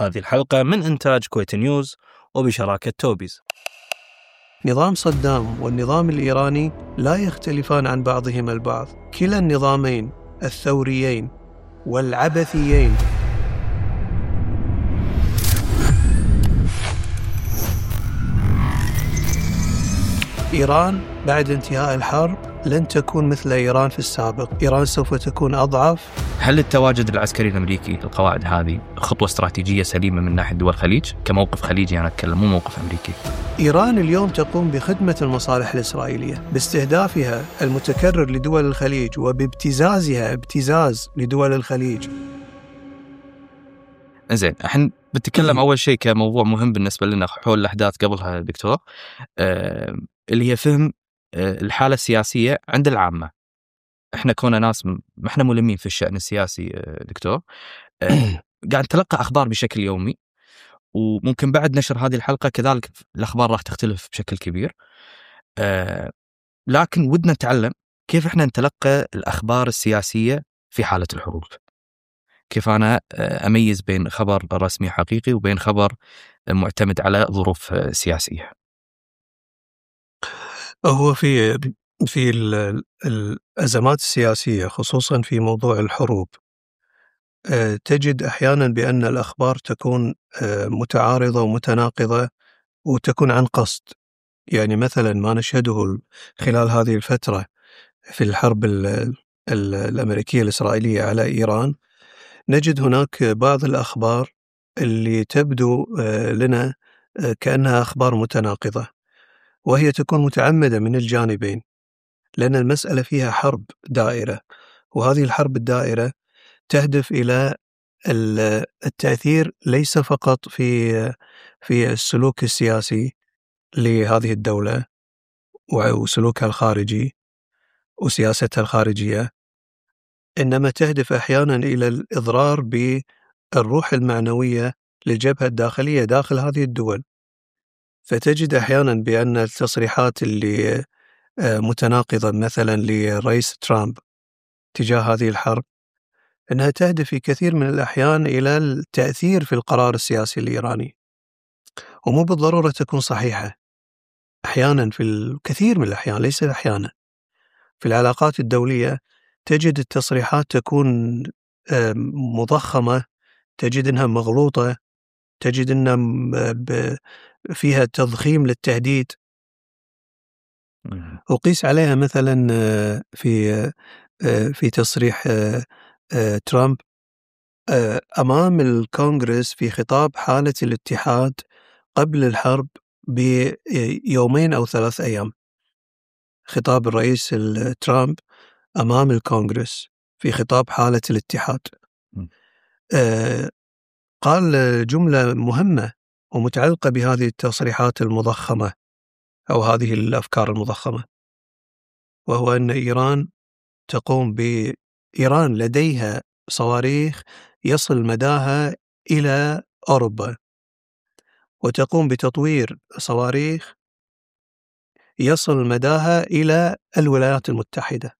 هذه الحلقة من إنتاج كويت نيوز وبشراكة توبيز. نظام صدام والنظام الإيراني لا يختلفان عن بعضهما البعض. كلا النظامين الثوريين والعبثيين إيران بعد انتهاء الحرب لن تكون مثل إيران في السابق. إيران سوف تكون أضعف. هل التواجد العسكري الأمريكي القواعد هذه خطوة استراتيجية سليمة من ناحية دول الخليج كموقف خليجي؟ أنا أتكلم مو موقف أمريكي. إيران اليوم تقوم بخدمة المصالح الإسرائيلية باستهدافها المتكرر لدول الخليج وبابتزازها ابتزاز لدول الخليج. زين، احنا بنتكلم أول شيء كموضوع مهم بالنسبة لنا حول الأحداث قبلها دكتور، اللي هي فهم الحالة السياسية عند العامة. احنا كنا ناس ما احنا ملمين في الشأن السياسي دكتور، قاعد نتلقى أخبار بشكل يومي، وممكن بعد نشر هذه الحلقة كذلك الأخبار راح تختلف بشكل كبير، لكن ودنا نتعلم كيف احنا نتلقى الأخبار السياسية في حالة الحروب. كيف أنا أميز بين خبر رسمي حقيقي وبين خبر معتمد على ظروف سياسية. هو في الأزمات السياسية خصوصا في موضوع الحروب تجد أحيانا بأن الأخبار تكون متعارضة ومتناقضة وتكون عن قصد. يعني مثلا ما نشهده خلال هذه الفترة في الحرب الأمريكية الإسرائيلية على إيران، نجد هناك بعض الأخبار اللي تبدو لنا كأنها أخبار متناقضة، وهي تكون متعمدة من الجانبين، لأن المسألة فيها حرب دائرة، وهذه الحرب الدائرة تهدف إلى التأثير ليس فقط في السلوك السياسي لهذه الدولة وسلوكها الخارجي وسياستها الخارجية، إنما تهدف أحيانا إلى الإضرار بالروح المعنوية للجبهة الداخلية داخل هذه الدول. فتجد أحيانا بأن التصريحات اللي متناقضة مثلا لرئيس ترامب تجاه هذه الحرب أنها تهدف في كثير من الأحيان إلى التأثير في القرار السياسي الإيراني، ومو بالضرورة تكون صحيحة. أحيانا في الكثير من الأحيان، ليس أحيانا، في العلاقات الدولية تجد التصريحات تكون مضخمة، تجد أنها مغلوطة، تجد أنها فيها تضخيم للتهديد. وقيس عليها مثلا في تصريح ترامب أمام الكونغرس في خطاب حالة الاتحاد قبل الحرب بيومين أو 3 أيام. خطاب الرئيس ترامب أمام الكونغرس في خطاب حالة الاتحاد قال جملة مهمة ومتعلقة بهذه التصريحات المضخمة أو هذه الأفكار المضخمة، وهو أن إيران لديها صواريخ يصل مداها إلى أوروبا، وتقوم بتطوير صواريخ يصل مداها إلى الولايات المتحدة.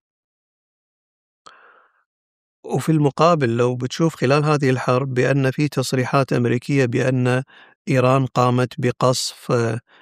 وفي المقابل لو بتشوف خلال هذه الحرب بأن في تصريحات أمريكية بأن إيران قامت بقصف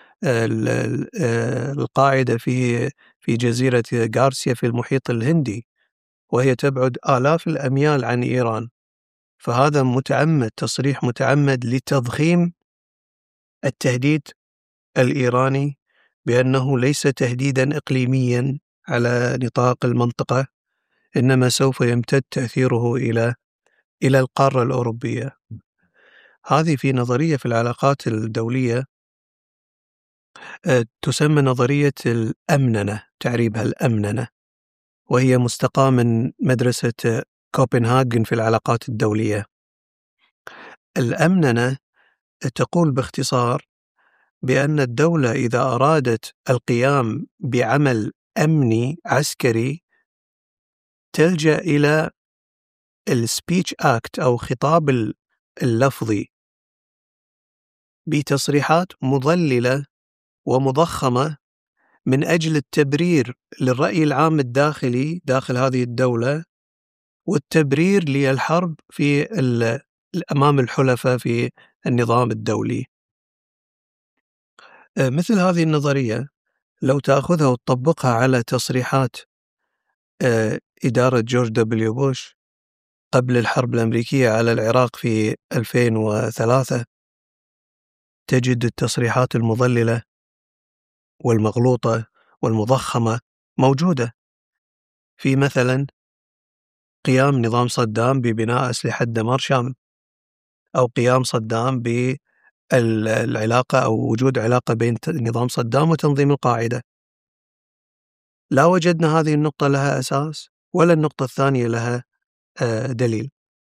القاعدة في جزيرة غارسيا في المحيط الهندي، وهي تبعد آلاف الأميال عن إيران، فهذا متعمد، تصريح متعمد لتضخيم التهديد الإيراني بأنه ليس تهديدا إقليميا على نطاق المنطقة، إنما سوف يمتد تأثيره إلى القارة الأوروبية. هذه في نظرية في العلاقات الدولية تسمى نظرية الأمننة، تعريبها الأمننة، وهي مستقاة من مدرسة كوبنهاغن في العلاقات الدولية. الأمننة تقول باختصار بأن الدولة إذا أرادت القيام بعمل أمني عسكري تلجأ إلى السبيتش أكت أو خطاب اللفظي بتصريحات مضللة ومضخمة من أجل التبرير للرأي العام الداخلي داخل هذه الدولة، والتبرير للحرب أمام الحلفاء النظام الدولي. مثل هذه النظرية لو تأخذها وتطبقها على تصريحات إدارة جورج دبليو بوش قبل الحرب الأمريكية على العراق في 2003، تجد التصريحات المضللة والمغلوطة والمضخمة موجودة في مثلا قيام نظام صدام ببناء أسلحة دمار شامل، أو قيام صدام بالعلاقة أو وجود علاقة بين نظام صدام وتنظيم القاعدة. لا وجدنا هذه النقطة لها أساس ولا النقطة الثانية لها دليل.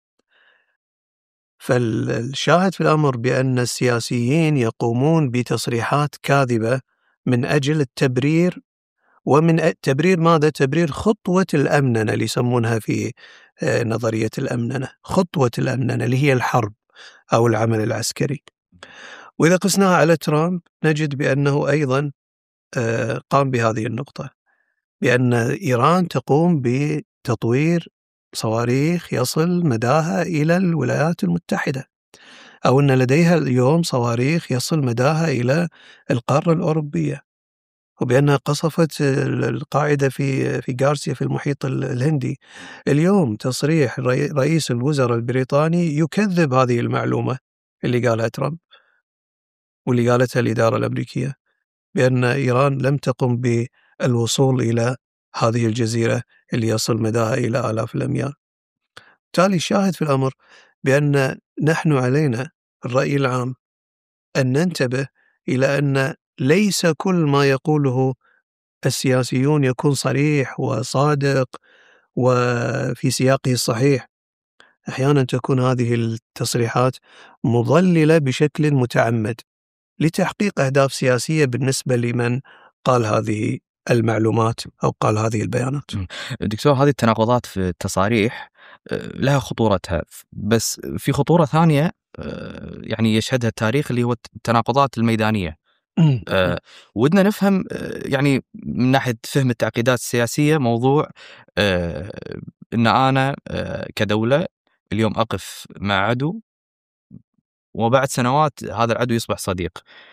فالشاهد في الأمر بأن السياسيين يقومون بتصريحات كاذبة من أجل التبرير، ومن تبرير ماذا؟ تبرير خطوة الأمننة اللي يسمونها في نظرية الأمننة، خطوة الأمننة اللي هي الحرب أو العمل العسكري. وإذا قسناها على ترامب نجد بأنه أيضا قام بهذه النقطة، بأن إيران تقوم بتطوير صواريخ يصل مداها إلى الولايات المتحدة، أو أن لديها اليوم صواريخ يصل مداها إلى القارة الأوروبية، وبأنها قصفت القاعدة في غارسيا في المحيط الهندي. اليوم تصريح رئيس الوزراء البريطاني يكذب هذه المعلومة اللي قالها ترامب واللي قالتها الإدارة الأمريكية، بأن إيران لم تقم بالوصول إلى هذه الجزيرة اللي يصل مداها إلى آلاف الأميال. بالتالي الشاهد في الأمر بأن نحن علينا الرأي العام أن ننتبه إلى أن ليس كل ما يقوله السياسيون يكون صريح وصادق وفي سياقه الصحيح. أحيانا تكون هذه التصريحات مضللة بشكل متعمد لتحقيق أهداف سياسية بالنسبة لمن قال هذه المعلومات أو قال هذه البيانات. دكتور، هذه التناقضات في التصاريح لها خطورتها، بس في خطورة ثانية يعني يشهدها التاريخ، اللي هو التناقضات الميدانية. ودنا نفهم يعني من ناحية فهم التعقيدات السياسية موضوع إن أنا كدولة اليوم أقف مع عدو، وبعد سنوات هذا العدو يصبح صديق.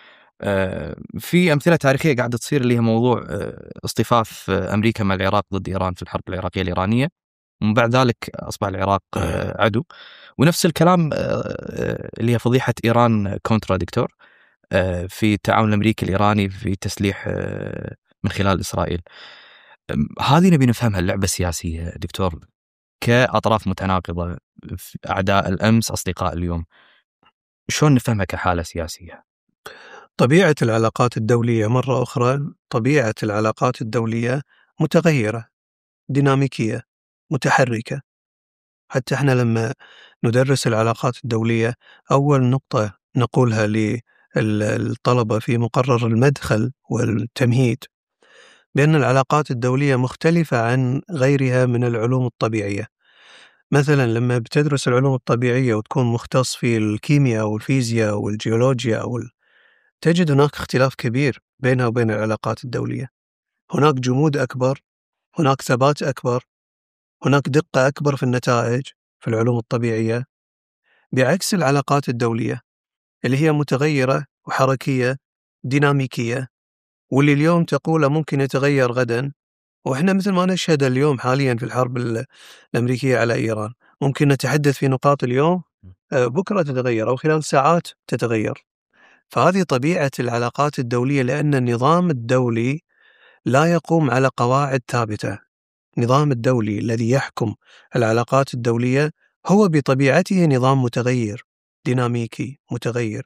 في أمثلة تاريخية قاعدة تصير، اللي هي موضوع اصطفاف أمريكا مع العراق ضد إيران في الحرب العراقية الإيرانية، ومن بعد ذلك أصبح العراق عدو. ونفس الكلام اللي هي فضيحة إيران كونترا دكتور في التعاون الأمريكي الإيراني في تسليح من خلال إسرائيل. هذه نبي نفهمها اللعبة السياسية دكتور كأطراف متناقضة، أعداء الأمس أصدقاء اليوم، شلون نفهمها كحالة سياسية؟ طبيعة العلاقات الدولية مرة أخرى، طبيعة العلاقات الدولية متغيرة، ديناميكية، متحركة. حتى احنا لما ندرس العلاقات الدولية أول نقطة نقولها للطلبة في مقرر المدخل والتمهيد بأن العلاقات الدولية مختلفة عن غيرها من العلوم الطبيعية. مثلا لما بتدرس العلوم الطبيعية وتكون مختص في الكيمياء والفيزياء والجيولوجيا تجد هناك اختلاف كبير بينها وبين العلاقات الدولية. هناك جمود أكبر، هناك ثبات أكبر، هناك دقة أكبر في النتائج في العلوم الطبيعية، بعكس العلاقات الدولية اللي هي متغيرة وحركية ديناميكية، واللي اليوم تقوله ممكن يتغير غدا. وإحنا مثل ما نشهد اليوم حاليا في الحرب الأمريكية على إيران، ممكن نتحدث في نقاط اليوم بكرة تتغير أو خلال ساعات تتغير. فهذه طبيعة العلاقات الدولية، لأن النظام الدولي لا يقوم على قواعد ثابتة. النظام الدولي الذي يحكم العلاقات الدولية هو بطبيعته نظام متغير، ديناميكي متغير،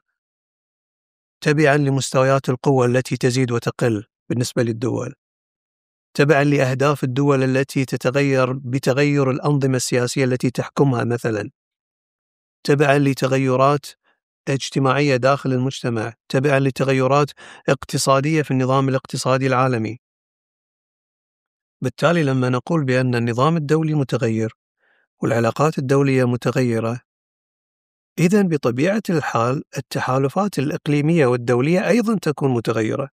تبعا لمستويات القوة التي تزيد وتقل بالنسبة للدول، تبعا لأهداف الدول التي تتغير بتغير الأنظمة السياسية التي تحكمها، مثلا تبعا لتغيرات اجتماعية داخل المجتمع، تبعا لتغيرات اقتصادية في النظام الاقتصادي العالمي. بالتالي لما نقول بأن النظام الدولي متغير والعلاقات الدولية متغيرة، إذن بطبيعة الحال التحالفات الإقليمية والدولية أيضا تكون متغيرة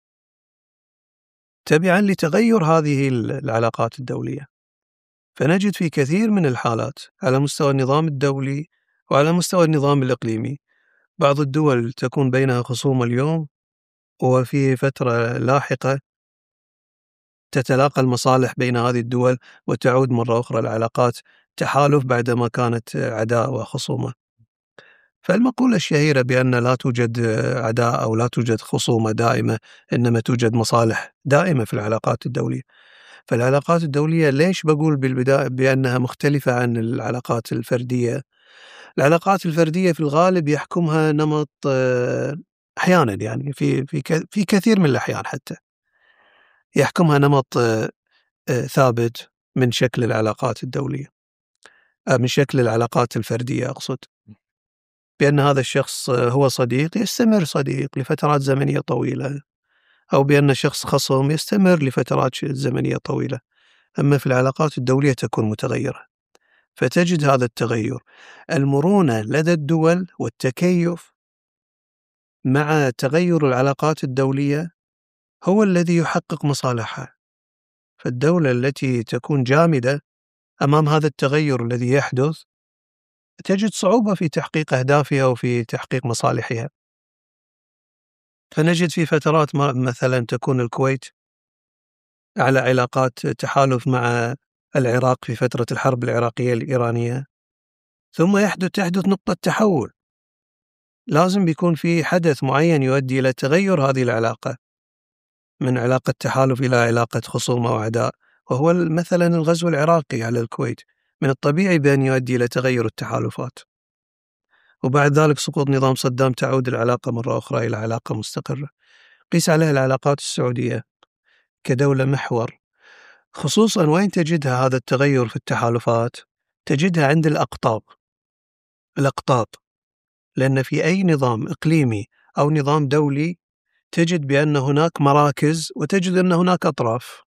تبعا لتغير هذه العلاقات الدولية. فنجد في كثير من الحالات على مستوى النظام الدولي وعلى مستوى النظام الإقليمي بعض الدول تكون بينها خصومة اليوم، وفي فترة لاحقة تتلاقى المصالح بين هذه الدول وتعود مرة أخرى العلاقات تحالف بعدما كانت عداء وخصومة. فالمقولة الشهيرة بأن لا توجد عداء أو لا توجد خصومة دائمة، إنما توجد مصالح دائمة في العلاقات الدولية. فالعلاقات الدولية ليش بقول بالبداية بأنها مختلفة عن العلاقات الفردية؟ العلاقات الفردية في الغالب يحكمها نمط أحيانا، يعني في كثير من الأحيان حتى يحكمها نمط ثابت من شكل العلاقات الدولية، من شكل العلاقات الفردية أقصد، بأن هذا الشخص هو صديق يستمر صديق لفترات زمنية طويلة، أو بأن شخص خصم يستمر لفترات زمنية طويلة. أما في العلاقات الدولية تكون متغيرة، فتجد هذا التغير. المرونة لدى الدول والتكيف مع تغير العلاقات الدولية هو الذي يحقق مصالحها. فالدولة التي تكون جامدة أمام هذا التغير الذي يحدث تجد صعوبة في تحقيق أهدافها وفي تحقيق مصالحها. فنجد في فترات مثلا تكون الكويت على علاقات تحالف مع العراق في فترة الحرب العراقية الإيرانية، ثم تحدث نقطة تحول، لازم بيكون في حدث معين يؤدي إلى تغير هذه العلاقة من علاقة تحالف إلى علاقة خصومة وعداء، وهو مثلا الغزو العراقي على الكويت من الطبيعي بأن يؤدي إلى تغير التحالفات، وبعد ذلك سقوط نظام صدام تعود العلاقة مرة أخرى إلى علاقة مستقرة. قيس عليها العلاقات السعودية كدولة محور، خصوصا وين تجدها هذا التغير في التحالفات؟ تجدها عند الأقطاب، لأن في أي نظام إقليمي أو نظام دولي تجد بأن هناك مراكز وتجد أن هناك أطراف.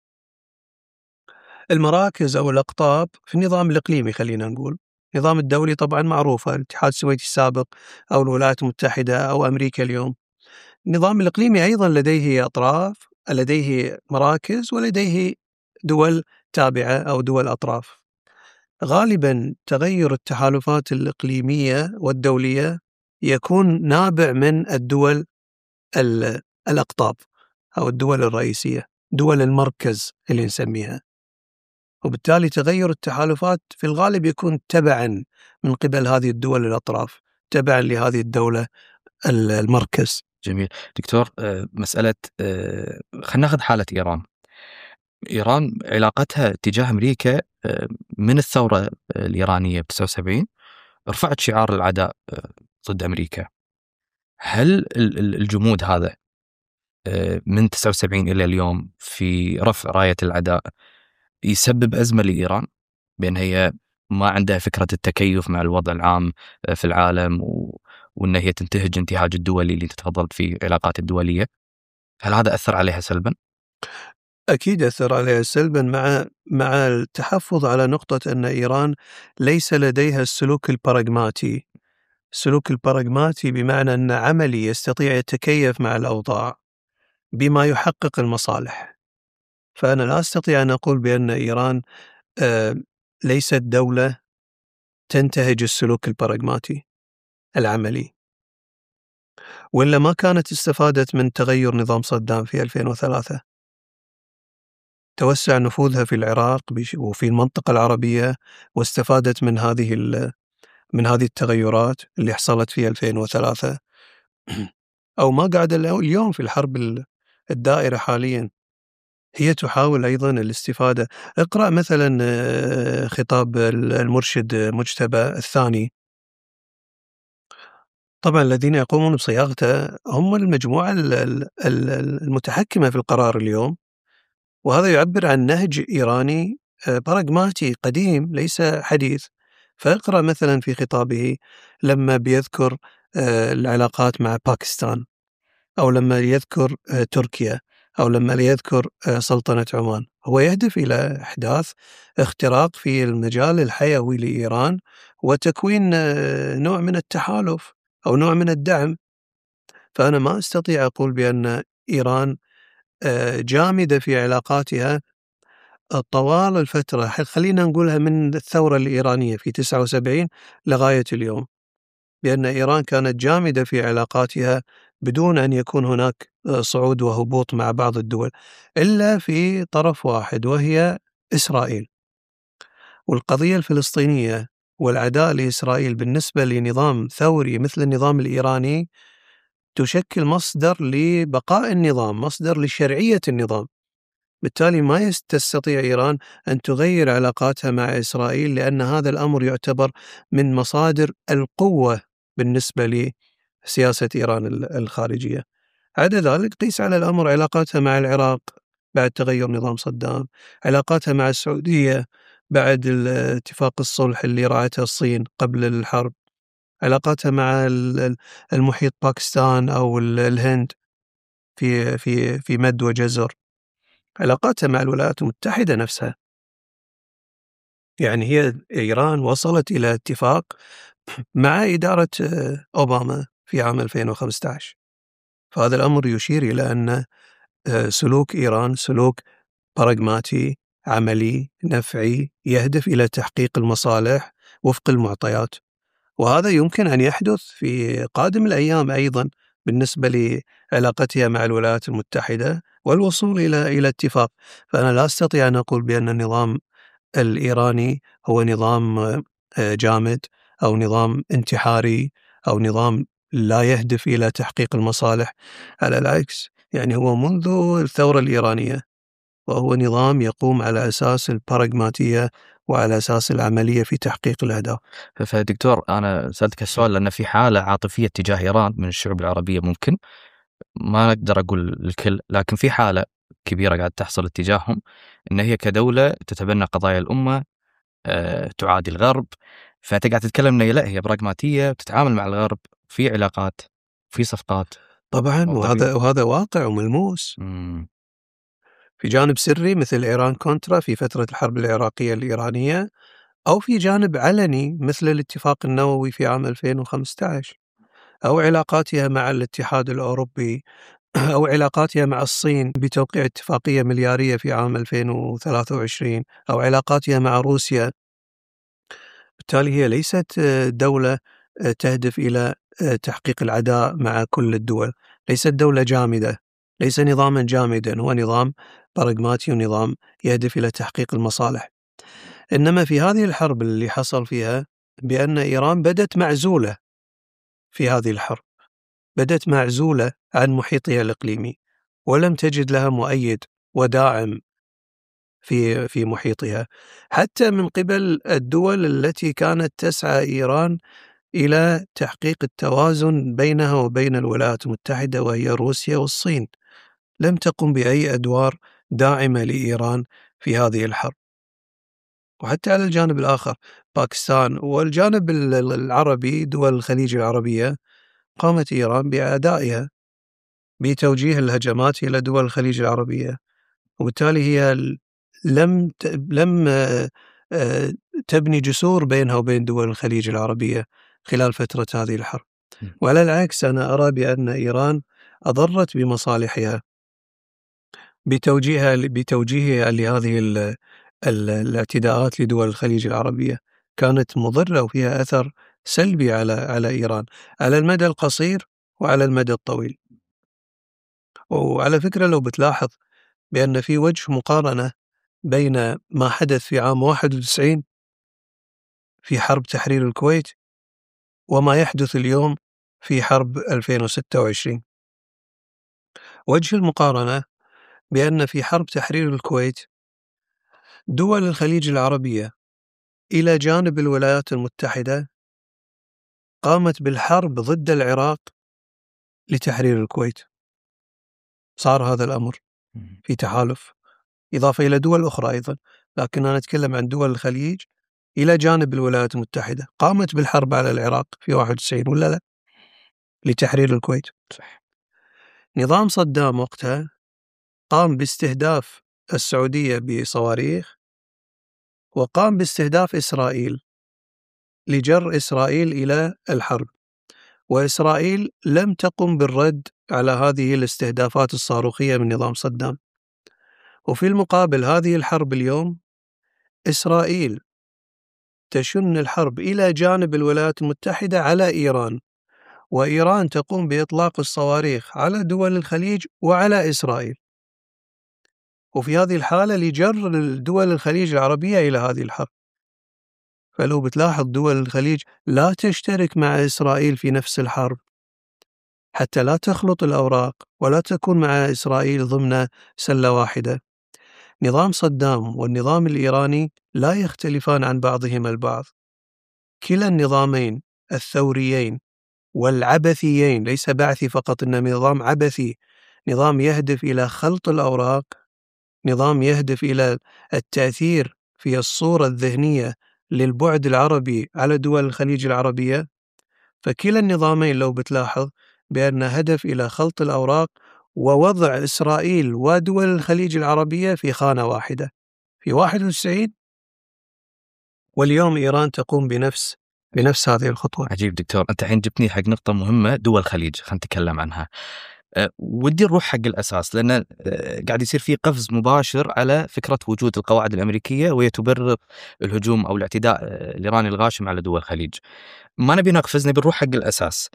المراكز أو الأقطاب في النظام الإقليمي، خلينا نقول النظام الدولي طبعا معروفة، الاتحاد السوفيتي السابق أو الولايات المتحدة أو أمريكا اليوم. النظام الإقليمي أيضا لديه أطراف، لديه مراكز، ولديه دول تابعة أو دول أطراف. غالبا تغير التحالفات الإقليمية والدولية يكون نابع من الدول الأقطاب أو الدول الرئيسية، دول المركز اللي نسميها، وبالتالي تغير التحالفات في الغالب يكون تبعا من قبل هذه الدول الأطراف، تبعا لهذه الدولة المركز. جميل دكتور. مسألة خلينا ناخذ حالة إيران علاقتها تجاه أمريكا من الثورة الإيرانية ب 79 رفعت شعار العداء ضد أمريكا. هل الجمود هذا من 79 إلى اليوم في رفع راية العداء يسبب أزمة لإيران، بأن هي ما عندها فكرة التكيف مع الوضع العام في العالم وأن هي تنتهج انتهاج الدولي اللي تتفضل في العلاقات الدولية؟ هل هذا أثر عليها سلبا؟ أكيد أثر عليها سلبا، مع التحفظ على نقطة أن إيران ليس لديها السلوك البراغماتي. السلوك البراغماتي بمعنى أن عملي يستطيع يتكيف مع الأوضاع بما يحقق المصالح. فأنا لا أستطيع أن أقول بأن إيران ليست دولة تنتهج السلوك البراغماتي العملي، وإلا ما كانت استفادت من تغير نظام صدام في 2003، توسع نفوذها في العراق وفي المنطقة العربية، واستفادت من هذه التغيرات اللي حصلت في 2003 أو ما قاعد اليوم في الحرب الدائرة حاليا. هي تحاول أيضا الاستفادة. اقرأ مثلا خطاب المرشد مجتبى الثاني، طبعا الذين يقومون بصياغته هم المجموعة المتحكمة في القرار اليوم، وهذا يعبر عن نهج إيراني براغماتي قديم ليس حديث. فاقرأ مثلا في خطابه لما بيذكر العلاقات مع باكستان، أو لما يذكر تركيا، أو لما يذكر سلطنة عمان، هو يهدف إلى إحداث اختراق في المجال الحيوي لإيران وتكوين نوع من التحالف أو نوع من الدعم. فأنا ما أستطيع أقول بأن إيران جامدة في علاقاتها طوال الفترة، خلينا نقولها من الثورة الإيرانية في 79 لغاية اليوم، بأن إيران كانت جامدة في علاقاتها بدون أن يكون هناك صعود وهبوط مع بعض الدول، إلا في طرف واحد وهي إسرائيل. والقضية الفلسطينية والعداء لإسرائيل بالنسبة لنظام ثوري مثل النظام الإيراني تشكل مصدر لبقاء النظام، مصدر لشرعية النظام. بالتالي ما تستطيع إيران أن تغير علاقاتها مع إسرائيل، لأن هذا الأمر يعتبر من مصادر القوة بالنسبة لسياسة إيران الخارجية. عدا ذلك قيس على الأمر علاقاتها مع العراق بعد تغير نظام صدام، علاقاتها مع السعودية بعد اتفاق الصلح اللي رعتها الصين قبل الحرب، علاقاتها مع المحيط باكستان أو الهند في مد وجزر، علاقاتها مع الولايات المتحدة نفسها. يعني هي إيران وصلت إلى اتفاق مع إدارة أوباما في عام 2015. فهذا الأمر يشير إلى أن سلوك إيران سلوك براغماتي، عملي، نفعي، يهدف إلى تحقيق المصالح وفق المعطيات. وهذا يمكن أن يحدث في قادم الأيام أيضا بالنسبة لعلاقتها مع الولايات المتحدة والوصول إلى اتفاق. فأنا لا أستطيع أن أقول بأن النظام الإيراني هو نظام جامد أو نظام انتحاري أو نظام لا يهدف إلى تحقيق المصالح. على العكس، يعني هو منذ الثورة الإيرانية وهو نظام يقوم على أساس البراغماتية وعلى أساس العملية في تحقيق الأهداف. فدكتور أنا سألتك السؤال لأن في حالة عاطفية تجاه إيران من الشعوب العربية، ممكن ما أقدر أقول الكل، لكن في حالة كبيرة قاعد تحصل اتجاههم إن هي كدولة تتبنى قضايا الأمة، تعادي الغرب. فأنت قاعد تتكلم إن لا، هي براغماتية تتعامل مع الغرب في علاقات، في صفقات. طبعا وهذا واقع وملموس. في جانب سري مثل إيران كونترا في فترة الحرب العراقية الإيرانية، أو في جانب علني مثل الاتفاق النووي في عام 2015، أو علاقاتها مع الاتحاد الأوروبي، أو علاقاتها مع الصين بتوقيع اتفاقية مليارية في عام 2023، أو علاقاتها مع روسيا. بالتالي هي ليست دولة تهدف إلى تحقيق العداء مع كل الدول، ليست دولة جامدة، ليس نظاما جامدا، هو نظام براغماتي ونظام يهدف إلى تحقيق المصالح. إنما في هذه الحرب اللي حصل فيها بأن إيران بدت معزولة في هذه الحرب، بدت معزولة عن محيطها الإقليمي، ولم تجد لها مؤيد وداعم في محيطها، حتى من قبل الدول التي كانت تسعى إيران إلى تحقيق التوازن بينها وبين الولايات المتحدة، وهي روسيا والصين. لم تقم بأي أدوار داعمة لإيران في هذه الحرب. وحتى على الجانب الآخر باكستان والجانب العربي، دول الخليج العربية، قامت إيران بأدائها بتوجيه الهجمات إلى دول الخليج العربية، وبالتالي هي لم تبني جسور بينها وبين دول الخليج العربية خلال فترة هذه الحرب. وعلى العكس، أنا أرى بأن إيران أضرت بمصالحها بتوجيهها لهذه الاعتداءات لدول الخليج العربية، كانت مضرة وفيها أثر سلبي على إيران على المدى القصير وعلى المدى الطويل. وعلى فكرة لو بتلاحظ بأن في وجه مقارنة بين ما حدث في عام 91 في حرب تحرير الكويت وما يحدث اليوم في حرب 2026. وجه المقارنة بأن في حرب تحرير الكويت دول الخليج العربية إلى جانب الولايات المتحدة قامت بالحرب ضد العراق لتحرير الكويت. صار هذا الأمر في تحالف، إضافة إلى دول أخرى أيضا، لكن أنا أتكلم عن دول الخليج إلى جانب الولايات المتحدة قامت بالحرب على العراق في 91 ولا لا، لتحرير الكويت. صح. نظام صدام وقتها قام باستهداف السعودية بصواريخ، وقام باستهداف إسرائيل لجر إسرائيل إلى الحرب، وإسرائيل لم تقم بالرد على هذه الاستهدافات الصاروخية من نظام صدام. وفي المقابل هذه الحرب اليوم إسرائيل تشن الحرب إلى جانب الولايات المتحدة على إيران، وإيران تقوم بإطلاق الصواريخ على دول الخليج وعلى إسرائيل. وفي هذه الحالة لجر الدول الخليج العربية إلى هذه الحرب. فلو بتلاحظ دول الخليج لا تشترك مع إسرائيل في نفس الحرب حتى لا تخلط الأوراق ولا تكون مع إسرائيل ضمن سلة واحدة. نظام صدام والنظام الإيراني لا يختلفان عن بعضهما البعض. كلا النظامين الثوريين والعبثيين، ليس بعثي فقط، إنما نظام عبثي، نظام يهدف إلى خلط الأوراق، نظام يهدف إلى التأثير في الصورة الذهنية للبعد العربي على دول الخليج العربية. فكلا النظامين لو بتلاحظ بأن هدف إلى خلط الأوراق ووضع إسرائيل ودول الخليج العربية في خانة واحدة في 91، واليوم إيران تقوم بنفس هذه الخطوة. عجيب دكتور، أنت الحين جبتني حق نقطة مهمة، دول الخليج، خلينا نتكلم عنها. ودي نروح حق الأساس، لأن قاعد يصير فيه قفز مباشر على فكرة وجود القواعد الأمريكية وهي تبرر الهجوم أو الاعتداء الإيراني الغاشم على دول الخليج. ما نبي نقفز، نبي نروح حق الأساس.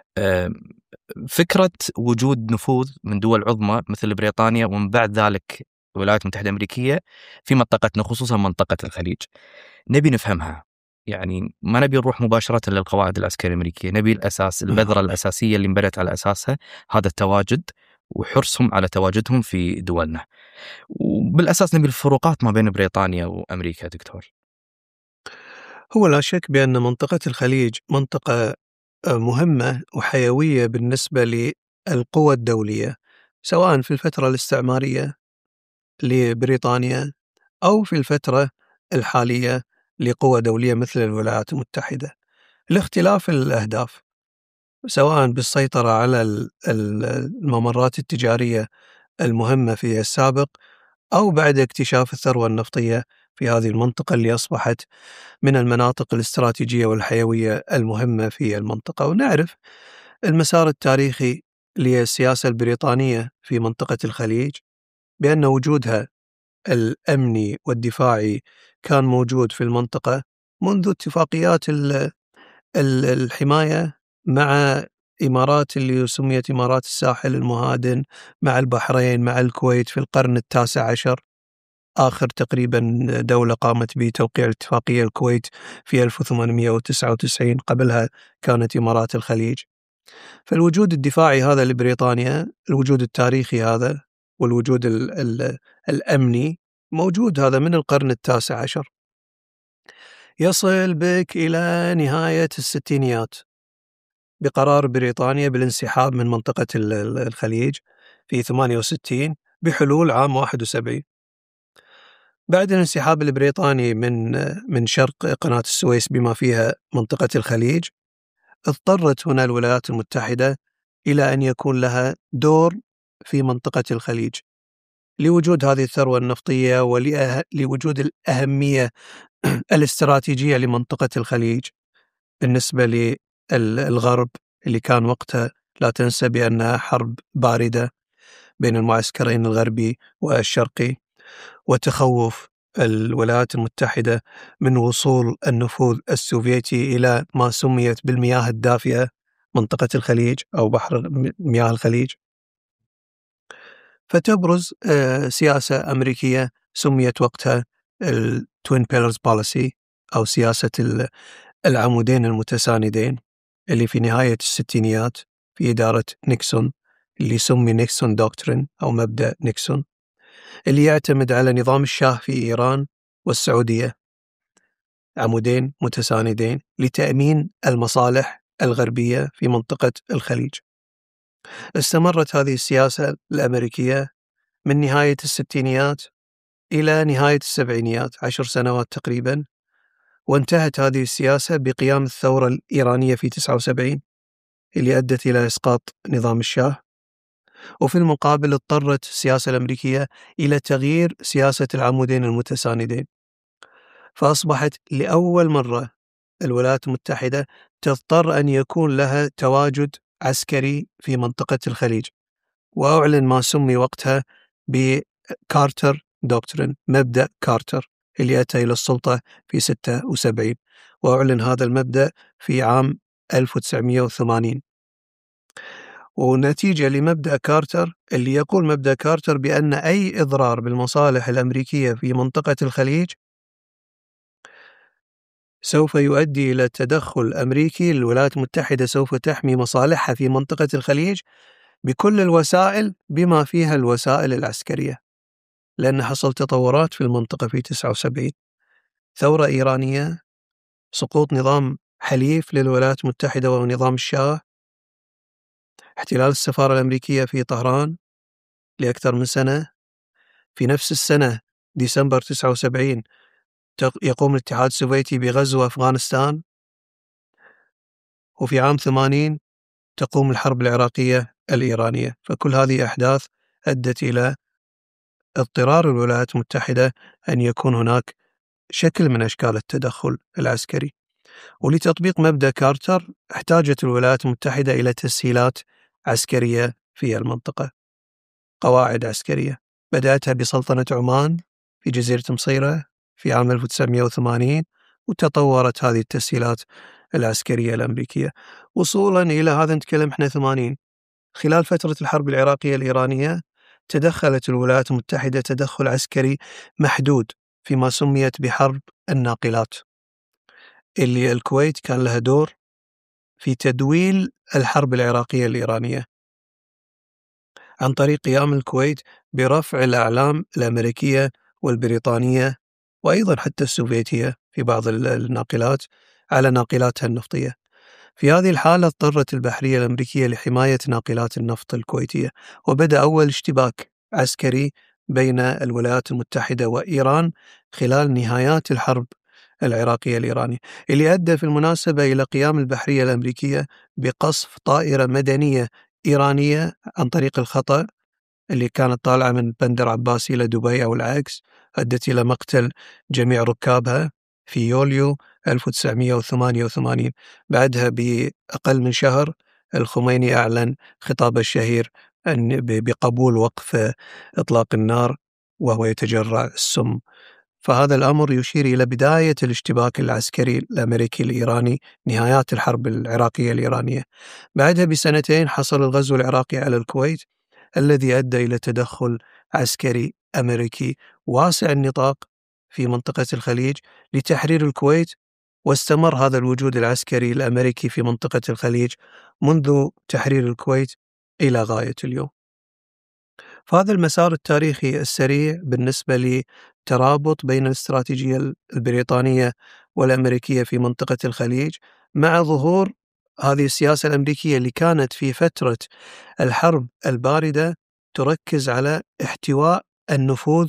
فكرة وجود نفوذ من دول عظمى مثل بريطانيا ومن بعد ذلك الولايات المتحدة الأمريكية في منطقتنا، خصوصا منطقة الخليج، نبي نفهمها. يعني ما نبي نروح مباشرة للقواعد العسكرية الأمريكية، نبي الأساس، البذرة الأساسية اللي انبنت على أساسها هذا التواجد وحرصهم على تواجدهم في دولنا. وبالأساس نبي الفروقات ما بين بريطانيا وأمريكا دكتور. هو لا شك بأن منطقة الخليج منطقة مهمة وحيوية بالنسبة للقوى الدولية، سواء في الفترة الاستعمارية لبريطانيا أو في الفترة الحالية لقوى دولية مثل الولايات المتحدة، لاختلاف الأهداف، سواء بالسيطرة على الممرات التجارية المهمة في السابق أو بعد اكتشاف الثروة النفطية في هذه المنطقة اللي أصبحت من المناطق الاستراتيجية والحيوية المهمة في المنطقة. ونعرف المسار التاريخي للسياسة البريطانية في منطقة الخليج بأن وجودها الأمني والدفاعي كان موجود في المنطقة منذ اتفاقيات الحماية مع إمارات اللي سميت إمارات الساحل المهادن، مع البحرين، مع الكويت في القرن التاسع عشر. آخر تقريبا دولة قامت بتوقيع الاتفاقية الكويت في 1899، قبلها كانت إمارات الخليج. فالوجود الدفاعي هذا لبريطانيا، الوجود التاريخي هذا والوجود الأمني موجود هذا من القرن التاسع عشر، يصل بك إلى نهاية الستينيات بقرار بريطانيا بالانسحاب من منطقة الخليج في 68 بحلول عام 71. بعد الانسحاب البريطاني من شرق قناة السويس بما فيها منطقة الخليج، اضطرت هنا الولايات المتحدة إلى أن يكون لها دور في منطقة الخليج لوجود هذه الثروة النفطية ولوجود الأهمية الاستراتيجية لمنطقة الخليج بالنسبة للغرب اللي كان وقتها، لا تنسى بأنها حرب باردة بين المعسكرين الغربي والشرقي، وتخوف الولايات المتحدة من وصول النفوذ السوفيتي إلى ما سميت بالمياه الدافئة منطقة الخليج أو بحر مياه الخليج. فتبرز سياسة أمريكية سميت وقتها التوين بيلرز بوليسي أو سياسة العمودين المتساندين، اللي في نهاية الستينيات في إدارة نيكسون، اللي سمي نيكسون دوكترين أو مبدأ نيكسون، اللي يعتمد على نظام الشاه في إيران والسعودية، عمودين متساندين لتأمين المصالح الغربية في منطقة الخليج. استمرت هذه السياسة الأمريكية من نهاية الستينيات إلى نهاية السبعينيات، 10 سنوات تقريبا، وانتهت هذه السياسة بقيام الثورة الإيرانية في 79 اللي أدت إلى إسقاط نظام الشاه. وفي المقابل اضطرت السياسة الأمريكية إلى تغيير سياسة العمودين المتساندين، فأصبحت لأول مرة الولايات المتحدة تضطر أن يكون لها تواجد عسكري في منطقة الخليج، وأعلن ما سمي وقتها بكارتر دوكترين، مبدأ كارتر، اللي أتى إلى السلطة في 76، وأعلن هذا المبدأ في عام 1980. ونتيجة لمبدأ كارتر، اللي يقول مبدأ كارتر بأن أي إضرار بالمصالح الأمريكية في منطقة الخليج سوف يؤدي إلى تدخل أمريكي. الولايات المتحدة سوف تحمي مصالحها في منطقة الخليج بكل الوسائل بما فيها الوسائل العسكرية، لأن حصل تطورات في المنطقة في 79: ثورة إيرانية، سقوط نظام حليف للولايات المتحدة وهو نظام الشاه، احتلال السفارة الأمريكية في طهران لأكثر من سنة. في نفس السنة ديسمبر 79 يقوم الاتحاد السوفيتي بغزو أفغانستان. وفي عام 80 تقوم الحرب العراقية الإيرانية. فكل هذه أحداث أدت إلى اضطرار الولايات المتحدة أن يكون هناك شكل من أشكال التدخل العسكري. ولتطبيق مبدأ كارتر احتاجت الولايات المتحدة إلى تسهيلات عسكرية في المنطقة. قواعد عسكرية بدأتها بسلطنة عمان في جزيرة مصيرة في عام 1980، وتطورت هذه التسهيلات العسكرية الأمريكية وصولا إلى هذا نتكلم احنا 80. خلال فترة الحرب العراقية الإيرانية تدخلت الولايات المتحدة تدخل عسكري محدود فيما سميت بحرب الناقلات، اللي الكويت كان لها دور في تدويل الحرب العراقية الإيرانية عن طريق قيام الكويت برفع الأعلام الأمريكية والبريطانية وأيضا حتى السوفيتية في بعض الناقلات على ناقلاتها النفطية. في هذه الحالة اضطرت البحرية الأمريكية لحماية ناقلات النفط الكويتية، وبدأ أول اشتباك عسكري بين الولايات المتحدة وإيران خلال نهايات الحرب العراقية الإيرانية، اللي أدى في المناسبة إلى قيام البحرية الأمريكية بقصف طائرة مدنية إيرانية عن طريق الخطأ اللي كانت طالعة من بندر عباس إلى دبي أو العكس، أدت إلى مقتل جميع ركابها في يوليو 1988. بعدها بأقل من شهر الخميني أعلن خطابه الشهير بقبول وقف إطلاق النار وهو يتجرع السم. فهذا الأمر يشير إلى بداية الاشتباك العسكري الأمريكي الإيراني، نهايات الحرب العراقية الإيرانية. بعدها بسنتين حصل الغزو العراقي على الكويت الذي أدى إلى تدخل عسكري أمريكي واسع النطاق في منطقة الخليج لتحرير الكويت، واستمر هذا الوجود العسكري الأمريكي في منطقة الخليج منذ تحرير الكويت إلى غاية اليوم. فهذا المسار التاريخي السريع بالنسبة لترابط بين الاستراتيجية البريطانية والأمريكية في منطقة الخليج مع ظهور هذه السياسة الأمريكية اللي كانت في فترة الحرب الباردة تركز على احتواء النفوذ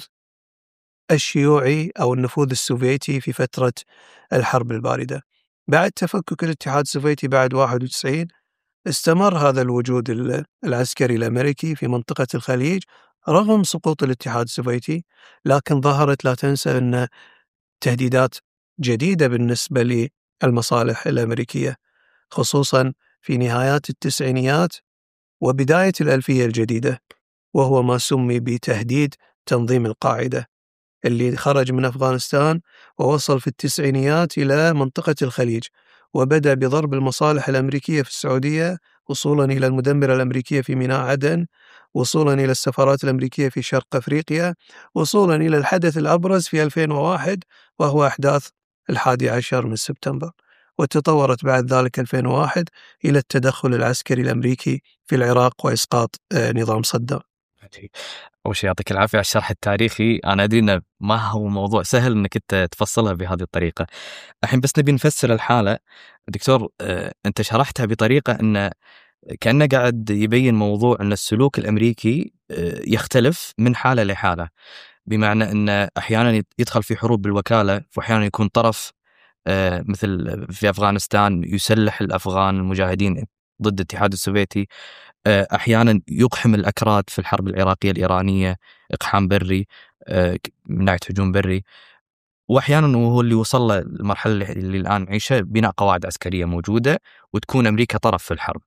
الشيوعي أو النفوذ السوفيتي في فترة الحرب الباردة. بعد تفكك الاتحاد السوفيتي بعد 91 استمر هذا الوجود العسكري الأمريكي في منطقة الخليج رغم سقوط الاتحاد السوفيتي، لكن ظهرت لا تنسى أن تهديدات جديدة بالنسبة للمصالح الأمريكية، خصوصا في نهايات التسعينيات وبداية الألفية الجديدة، وهو ما سمي بتهديد تنظيم القاعدة اللي خرج من أفغانستان ووصل في التسعينيات إلى منطقة الخليج، وبدأ بضرب المصالح الأمريكية في السعودية وصولا إلى المدمرة الأمريكية في ميناء عدن، وصولا إلى السفارات الأمريكية في شرق أفريقيا، وصولا إلى الحدث الأبرز في 2001 وهو أحداث 11 من سبتمبر. وتطورت بعد ذلك 2001 إلى التدخل العسكري الأمريكي في العراق وإسقاط نظام صدام. أول شيء يعطيك العافية على الشرح التاريخي. أنا أدري أنه ما هو موضوع سهل أنك أنت تفصلها بهذه الطريقة. الحين بس نبي نفسر الحالة. دكتور أنت شرحتها بطريقة أنه كأنه قاعد يبين موضوع أن السلوك الأمريكي يختلف من حالة لحالة، بمعنى أنه أحيانا يدخل في حروب بالوكالة، وأحيانا يكون طرف مثل في أفغانستان يسلح الأفغان المجاهدين ضد الاتحاد السوفيتي، أحيانا يقحم الأكراد في الحرب العراقية الإيرانية إقحام بري من ناحية هجوم بري، وأحيانا وهو اللي وصل له المرحلة اللي الآن نعيشها بناء قواعد عسكرية موجودة وتكون أمريكا طرف في الحرب.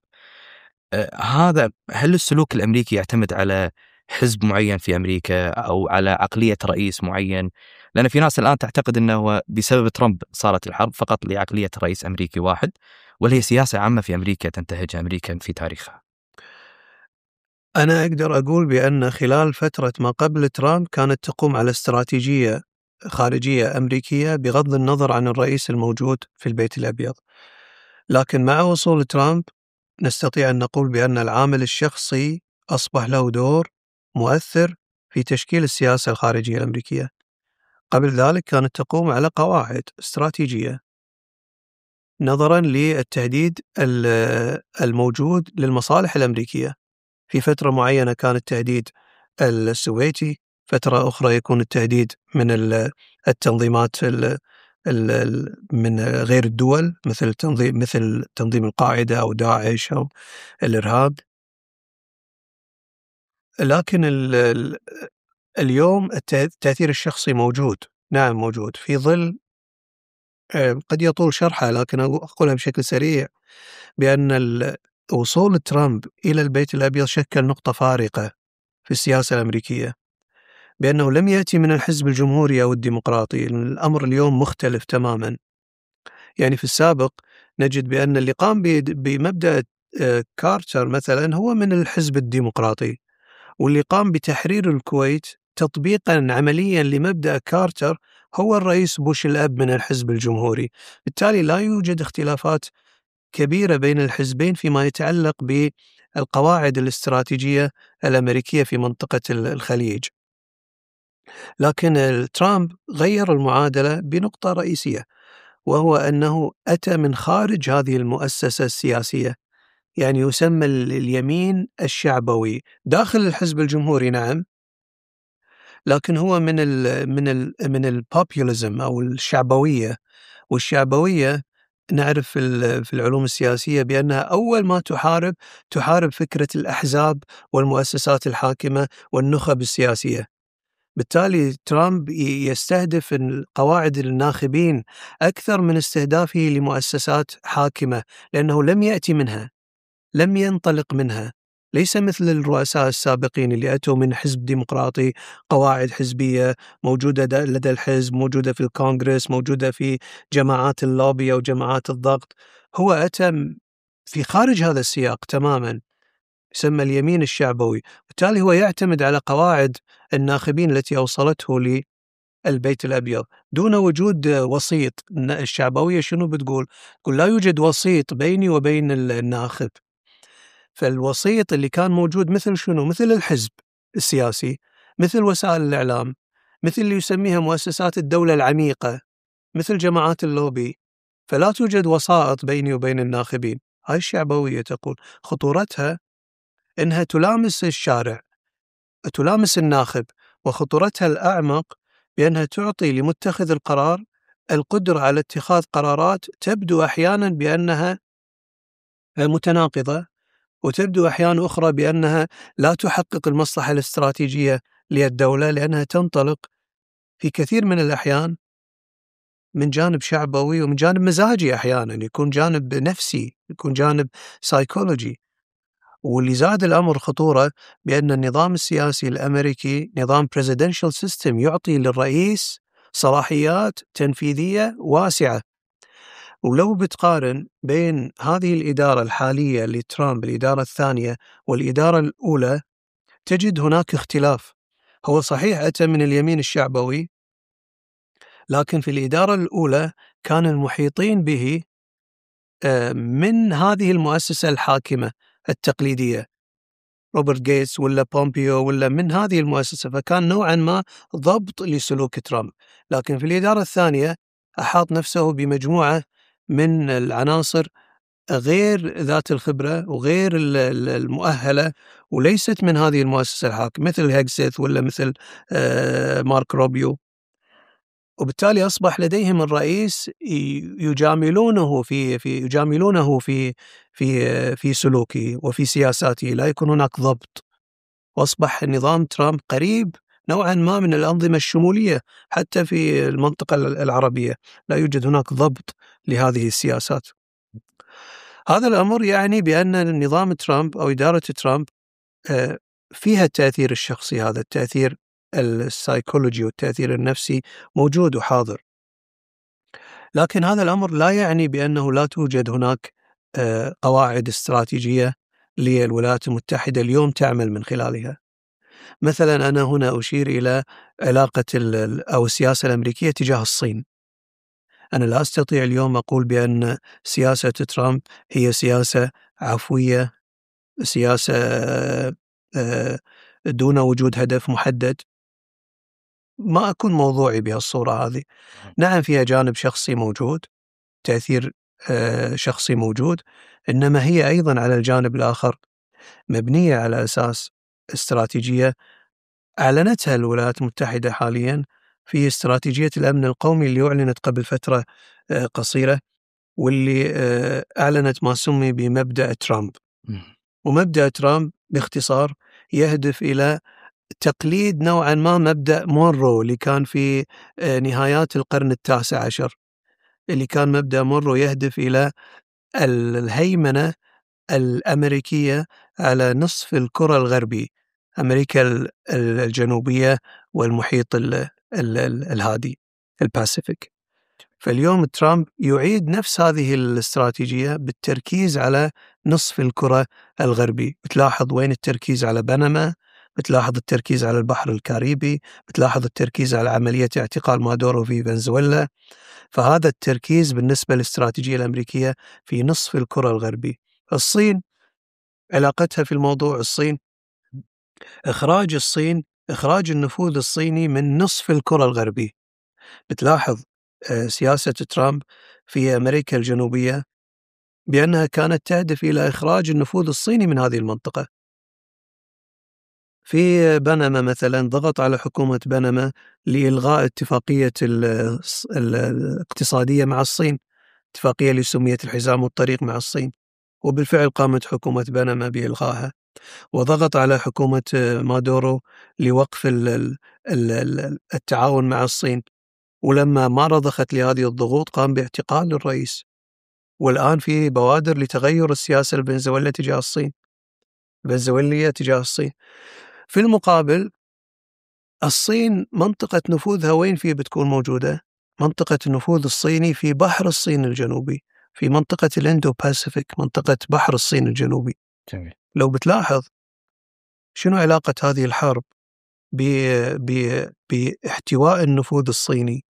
هل السلوك الأمريكي يعتمد على حزب معين في أمريكا أو على عقلية رئيس معين، لأن في ناس الآن تعتقد أنه بسبب ترامب صارت الحرب فقط لعقلية رئيس أمريكي واحد، ولا هي سياسة عامة في أمريكا تنتهجها أمريكا في تاريخها؟ أنا أقدر أقول بأن خلال فترة ما قبل ترامب كانت تقوم على استراتيجية خارجية أمريكية بغض النظر عن الرئيس الموجود في البيت الأبيض. لكن مع وصول ترامب نستطيع أن نقول بأن العامل الشخصي أصبح له دور مؤثر في تشكيل السياسة الخارجية الأمريكية. قبل ذلك كانت تقوم على قواعد استراتيجية نظرا للتهديد الموجود للمصالح الأمريكية. في فترة معينة كان التهديد السوفيتي، فترة أخرى يكون التهديد من التنظيمات من غير الدول مثل تنظيم القاعدة أو داعش أو الإرهاب. لكن اليوم التأثير الشخصي موجود، نعم موجود، في ظل قد يطول شرحه، لكن أقولها بشكل سريع بأن وصول ترامب إلى البيت الأبيض شكل نقطة فارقة في السياسة الأمريكية، بأنه لم يأتي من الحزب الجمهوري أو الديمقراطي. الأمر اليوم مختلف تماما. يعني في السابق نجد بأن اللي قام بمبدأ كارتر مثلا هو من الحزب الديمقراطي، واللي قام بتحرير الكويت تطبيقا عمليا لمبدأ كارتر هو الرئيس بوش الأب من الحزب الجمهوري. بالتالي لا يوجد اختلافات كبيرة بين الحزبين فيما يتعلق بالقواعد الاستراتيجية الأمريكية في منطقة الخليج. لكن ترامب غير المعادلة بنقطة رئيسية، وهو أنه أتى من خارج هذه المؤسسة السياسية، يعني يسمى اليمين الشعبوي داخل الحزب الجمهوري، نعم، لكن هو من البوبوليزم أو الشعبوية. والشعبوية نعرف في العلوم السياسية بأنها أول ما تحارب فكرة الأحزاب والمؤسسات الحاكمة والنخب السياسية. بالتالي ترامب يستهدف قواعد الناخبين أكثر من استهدافه لمؤسسات حاكمة، لأنه لم يأتي منها، لم ينطلق منها. ليس مثل الرؤساء السابقين اللي أتوا من حزب ديمقراطي، قواعد حزبية موجودة لدى الحزب، موجودة في الكونغرس، موجودة في جماعات اللوبي أو جماعات الضغط. هو أتى في خارج هذا السياق تماما، يسمى اليمين الشعبوي. بالتالي هو يعتمد على قواعد الناخبين التي أوصلته للبيت الأبيض دون وجود وسيط. الشعبوية شنو بتقول؟ تقول لا يوجد وسيط بيني وبين الناخب. فالوسيط اللي كان موجود مثل شنو؟ مثل الحزب السياسي، مثل وسائل الإعلام، مثل اللي يسميها مؤسسات الدولة العميقة، مثل جماعات اللوبي. فلا توجد وسائط بيني وبين الناخبين. هاي الشعبوية تقول خطورتها إنها تلامس الشارع، تلامس الناخب، وخطورتها الأعمق بأنها تعطي لمتخذ القرار القدرة على اتخاذ قرارات تبدو أحيانا بأنها متناقضة، وتبدو أحيان أخرى بأنها لا تحقق المصلحة الاستراتيجية للدولة، لأنها تنطلق في كثير من الأحيان من جانب شعبوي ومن جانب مزاجي، أحيانا يكون جانب نفسي، يكون جانب سايكولوجي. واللي زاد الأمر خطورة بأن النظام السياسي الأمريكي نظام presidential system يعطي للرئيس صلاحيات تنفيذية واسعة. ولو بتقارن بين هذه الإدارة الحالية لترامب، الإدارة الثانية، والإدارة الأولى، تجد هناك اختلاف. هو صحيح أتى من اليمين الشعبوي، لكن في الإدارة الأولى كان المحيطين به من هذه المؤسسة الحاكمة التقليدية، روبرت جيتس ولا بومبيو ولا من هذه المؤسسة، فكان نوعا ما ضبط لسلوك ترامب. لكن في الإدارة الثانية أحاط نفسه بمجموعة من العناصر غير ذات الخبرة وغير المؤهلة وليست من هذه المؤسسة الحاكمة، مثل هيكسيث ولا مثل مارك روبيو. وبالتالي أصبح لديهم الرئيس يجاملونه في سلوكه وفي سياساته، لا يكون هناك ضبط. وأصبح نظام ترامب قريب نوعا ما من الأنظمة الشمولية حتى في المنطقة العربية، لا يوجد هناك ضبط لهذه السياسات. هذا الأمر يعني بأن نظام ترامب أو إدارة ترامب فيها التأثير الشخصي، هذا التأثير السايكولوجي والتأثير النفسي موجود وحاضر. لكن هذا الأمر لا يعني بأنه لا توجد هناك قواعد استراتيجية للولايات المتحدة اليوم تعمل من خلالها. مثلا أنا هنا أشير إلى علاقة أو السياسة الأمريكية تجاه الصين. أنا لا أستطيع اليوم أقول بأن سياسة ترامب هي سياسة عفوية، سياسة دون وجود هدف محدد. ما أكون موضوعي بهالصورة هذه. نعم فيها جانب شخصي موجود، تأثير شخصي موجود، إنما هي أيضا على الجانب الآخر مبنية على أساس استراتيجية أعلنتها الولايات المتحدة حاليا في استراتيجية الأمن القومي اللي أعلنت قبل فترة قصيرة، واللي أعلنت ما سمي بمبدأ ترامب. ومبدأ ترامب باختصار يهدف إلى تقليد نوعا ما مبدأ مونرو اللي كان في نهايات القرن التاسع عشر، اللي كان مبدأ مونرو يهدف إلى الهيمنة الأمريكية على نصف الكرة الغربي، أمريكا الجنوبية والمحيط الهادي الباسيفيك. فاليوم ترامب يعيد نفس هذه الاستراتيجية بالتركيز على نصف الكرة الغربي. بتلاحظ وين التركيز على بنما، بتلاحظ التركيز على البحر الكاريبي، بتلاحظ التركيز على عملية اعتقال مادورو في فنزويلا. فهذا التركيز بالنسبة للاستراتيجية الأمريكية في نصف الكرة الغربي. الصين علاقتها في الموضوع، الصين إخراج النفوذ الصيني من نصف الكرة الغربي. بتلاحظ سياسة ترامب في أمريكا الجنوبية بأنها كانت تهدف إلى إخراج النفوذ الصيني من هذه المنطقة. في بنما مثلا ضغط على حكومة بنما لإلغاء اتفاقية الاقتصادية مع الصين، اتفاقية اللي سميت الحزام والطريق مع الصين، وبالفعل قامت حكومة بنما بإلغائها. وضغط على حكومة مادورو لوقف التعاون مع الصين، ولما ما رضخت لهذه الضغوط قام باعتقال الرئيس. والآن في بوادر لتغير السياسة الفنزويلية تجاه الصين. في المقابل الصين منطقة نفوذها وين فيه بتكون موجودة؟ منطقة النفوذ الصيني في بحر الصين الجنوبي، في منطقة الإندو باسيفيك، منطقة بحر الصين الجنوبي. جميل. لو بتلاحظ شنو علاقة هذه الحرب باحتواء النفوذ الصيني؟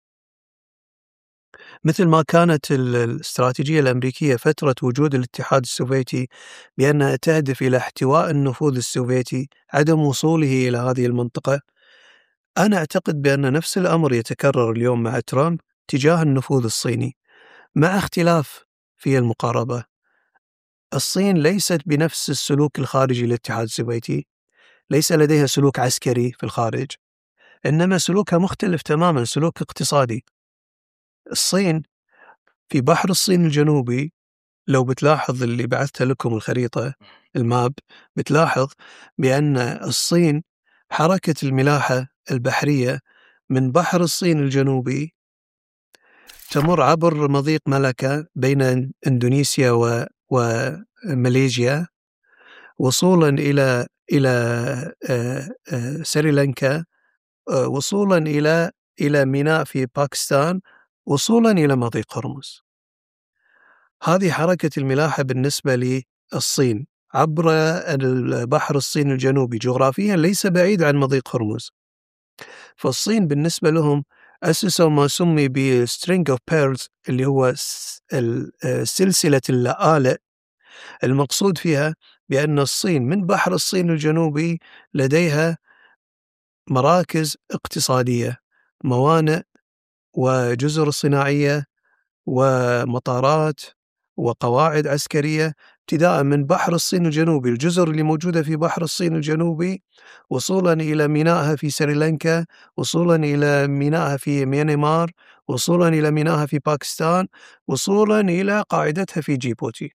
مثل ما كانت الاستراتيجية الأمريكية فترة وجود الاتحاد السوفيتي بأنها تهدف إلى احتواء النفوذ السوفيتي، عدم وصوله إلى هذه المنطقة. أنا أعتقد بأن نفس الأمر يتكرر اليوم مع ترامب تجاه النفوذ الصيني، مع اختلاف في المقاربة. الصين ليست بنفس السلوك الخارجي للاتحاد السوفيتي، ليس لديها سلوك عسكري في الخارج، إنما سلوكها مختلف تماما، سلوك اقتصادي. الصين في بحر الصين الجنوبي، لو بتلاحظ اللي بعثت لكم الخريطة الماب، بتلاحظ بأن الصين حركة الملاحة البحرية من بحر الصين الجنوبي تمر عبر مضيق ملكة بين إندونيسيا وماليزيا، وصولا إلى سريلانكا، وصولا إلى ميناء في باكستان، وصولا إلى مضيق هرمز. هذه حركة الملاحة بالنسبة للصين عبر البحر الصين الجنوبي، جغرافيا ليس بعيد عن مضيق هرمز. فالصين بالنسبة لهم أسسوا ما سمي ب string of pearls، اللي هو سلسلة اللآلئ. المقصود فيها بأن الصين من بحر الصين الجنوبي لديها مراكز اقتصادية، موانئ وجزر صناعية ومطارات وقواعد عسكرية، ابتداء من بحر الصين الجنوبي، الجزر اللي موجودة في بحر الصين الجنوبي، وصولا إلى مينائها في سريلانكا، وصولا إلى مينائها في ميانمار، وصولا إلى مينائها في باكستان، وصولا إلى قاعدتها في جيبوتي.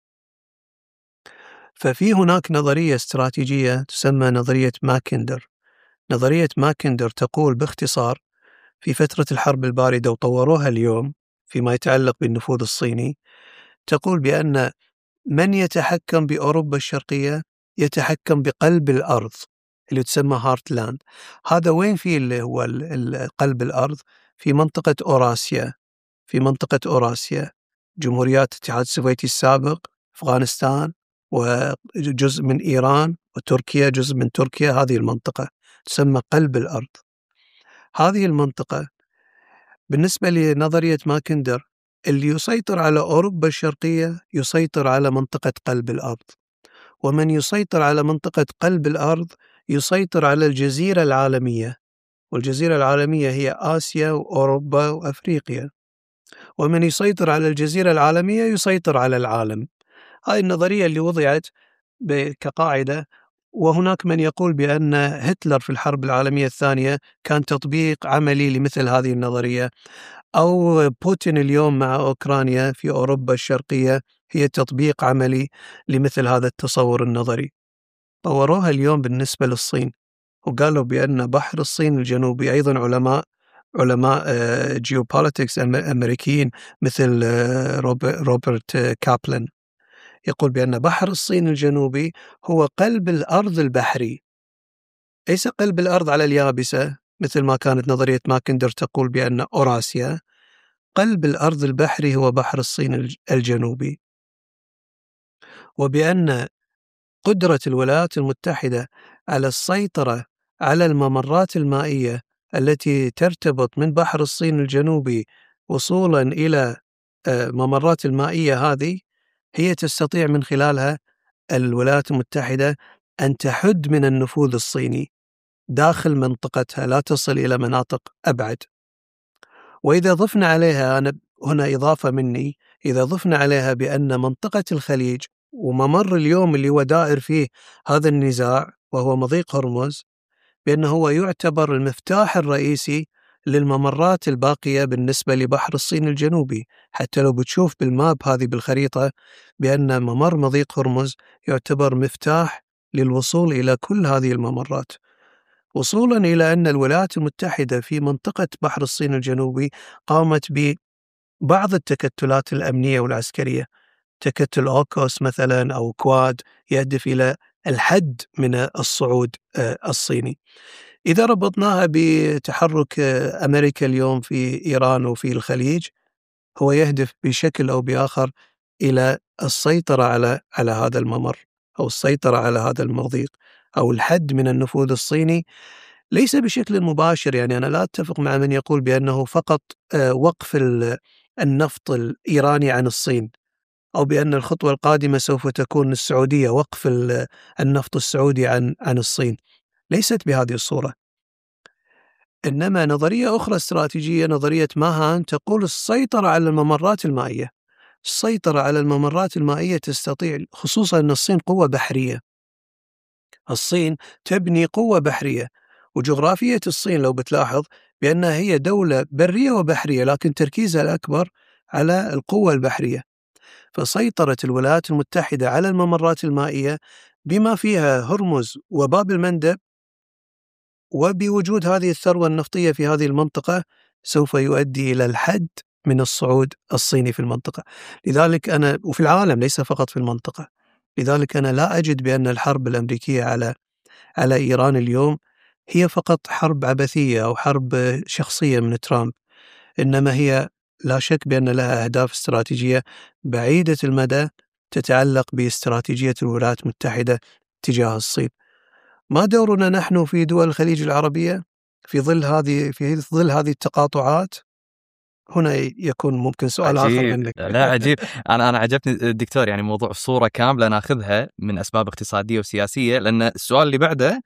ففي هناك نظرية استراتيجية تسمى نظرية ماكندر. نظرية ماكندر تقول باختصار في فترة الحرب الباردة، وطوروها اليوم فيما يتعلق بالنفوذ الصيني، تقول بأن من يتحكم بأوروبا الشرقية يتحكم بقلب الأرض، اللي تسمى هارتلاند. هذا وين فيه اللي هو قلب الأرض؟ في منطقة أوراسيا، في منطقة أوراسيا، جمهوريات الاتحاد السوفيتي السابق، أفغانستان، وجزء من إيران، وتركيا، جزء من تركيا. هذه المنطقة تسمى قلب الأرض. هذه المنطقة بالنسبة لنظرية ماكندر، اللي يسيطر على أوروبا الشرقية يسيطر على منطقة قلب الأرض، ومن يسيطر على منطقة قلب الأرض يسيطر على الجزيرة العالمية، والجزيرة العالمية هي آسيا وأوروبا وأفريقيا، ومن يسيطر على الجزيرة العالمية يسيطر على العالم. هاي النظرية اللي وضعت كقاعدة. وهناك من يقول بأن هتلر في الحرب العالمية الثانية كان تطبيق عملي لمثل هذه النظرية، أو بوتين اليوم مع أوكرانيا في أوروبا الشرقية هي تطبيق عملي لمثل هذا التصور النظري. طوروها اليوم بالنسبة للصين، وقالوا بأن بحر الصين الجنوبي، أيضا علماء جيوبوليتكس أمريكيين مثل روبرت كابلن يقول بأن بحر الصين الجنوبي هو قلب الأرض البحري، ليس قلب الأرض على اليابسة مثل ما كانت نظرية ماكندر تقول بأن أوراسيا. قلب الأرض البحري هو بحر الصين الجنوبي، وبأن قدرة الولايات المتحدة على السيطرة على الممرات المائية التي ترتبط من بحر الصين الجنوبي وصولا إلى ممرات المائية هذه، هي تستطيع من خلالها الولايات المتحدة أن تحد من النفوذ الصيني داخل منطقتها، لا تصل إلى مناطق أبعد. وإذا ضفنا عليها، أنا هنا إضافة مني، إذا ضفنا عليها بأن منطقة الخليج وممر اليوم اللي هو دائر فيه هذا النزاع وهو مضيق هرمز، بأنه هو يعتبر المفتاح الرئيسي للممرات الباقية بالنسبة لبحر الصين الجنوبي. حتى لو بتشوف بالماب هذه بالخريطة بأن ممر مضيق هرمز يعتبر مفتاح للوصول إلى كل هذه الممرات، وصولا إلى أن الولايات المتحدة في منطقة بحر الصين الجنوبي قامت ببعض التكتلات الأمنية والعسكرية، تكتل أوكوس مثلا أو كواد، يهدف إلى الحد من الصعود الصيني. إذا ربطناها بتحرك أمريكا اليوم في إيران وفي الخليج، هو يهدف بشكل أو بآخر إلى السيطرة على هذا الممر، أو السيطرة على هذا المضيق، أو الحد من النفوذ الصيني، ليس بشكل مباشر. يعني أنا لا أتفق مع من يقول بأنه فقط وقف النفط الإيراني عن الصين، أو بأن الخطوة القادمة سوف تكون السعودية وقف النفط السعودي عن الصين. ليست بهذه الصورة. إنما نظرية أخرى استراتيجية، نظرية ماهان، تقول السيطرة على الممرات المائية. السيطرة على الممرات المائية تستطيع، خصوصا أن الصين قوة بحرية، الصين تبني قوة بحرية، وجغرافية الصين لو بتلاحظ بأنها هي دولة برية وبحرية، لكن تركيزها الأكبر على القوة البحرية. فسيطرة الولايات المتحدة على الممرات المائية بما فيها هرمز وباب المندب، وبوجود هذه الثروة النفطية في هذه المنطقة، سوف يؤدي إلى الحد من الصعود الصيني في المنطقة. لذلك أنا، وفي العالم ليس فقط في المنطقة، لذلك أنا لا أجد بأن الحرب الأمريكية على إيران اليوم هي فقط حرب عبثية أو حرب شخصية من ترامب، إنما هي لا شك بأن لها أهداف استراتيجية بعيدة المدى تتعلق باستراتيجية الولايات المتحدة تجاه الصين. ما دورنا نحن في دول الخليج العربية في ظل هذه التقاطعات؟ هنا يكون ممكن سؤال آخر منك. لا عجيب. أنا عجبني الدكتور، يعني موضوع الصورة كاملة ناخذها من أسباب اقتصادية وسياسية، لأن السؤال اللي بعده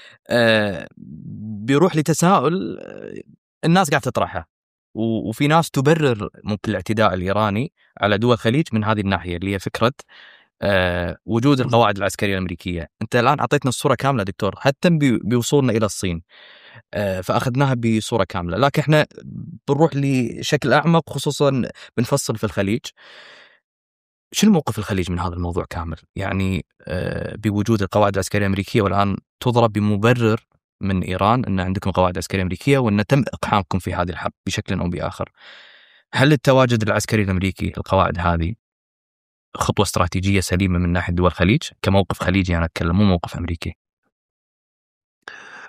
بيروح لتساؤل الناس قاعدة تطرحه، وفي ناس تبرر ممكن الاعتداء الإيراني على دول الخليج من هذه الناحية اللي هي فكرة وجود القواعد العسكرية الأمريكية. أنت الآن أعطيتنا الصورة كاملة دكتور، حتى بيوصولنا إلى الصين فأخذناها بصورة كاملة، لكن إحنا بنروح لشكل أعمق، خصوصا بنفصل في الخليج. شو الموقف الخليج من هذا الموضوع كامل؟ يعني بوجود القواعد العسكرية الأمريكية، والآن تضرب بمبرر من إيران أن عندكم قواعد عسكرية أمريكية وأن تم إقحامكم في هذه الحرب بشكل أو بآخر. هل التواجد العسكري الأمريكي القواعد هذه خطوة استراتيجية سليمة من ناحية دول الخليج كموقف خليجي؟ أنا أتكلم مو موقف أمريكي.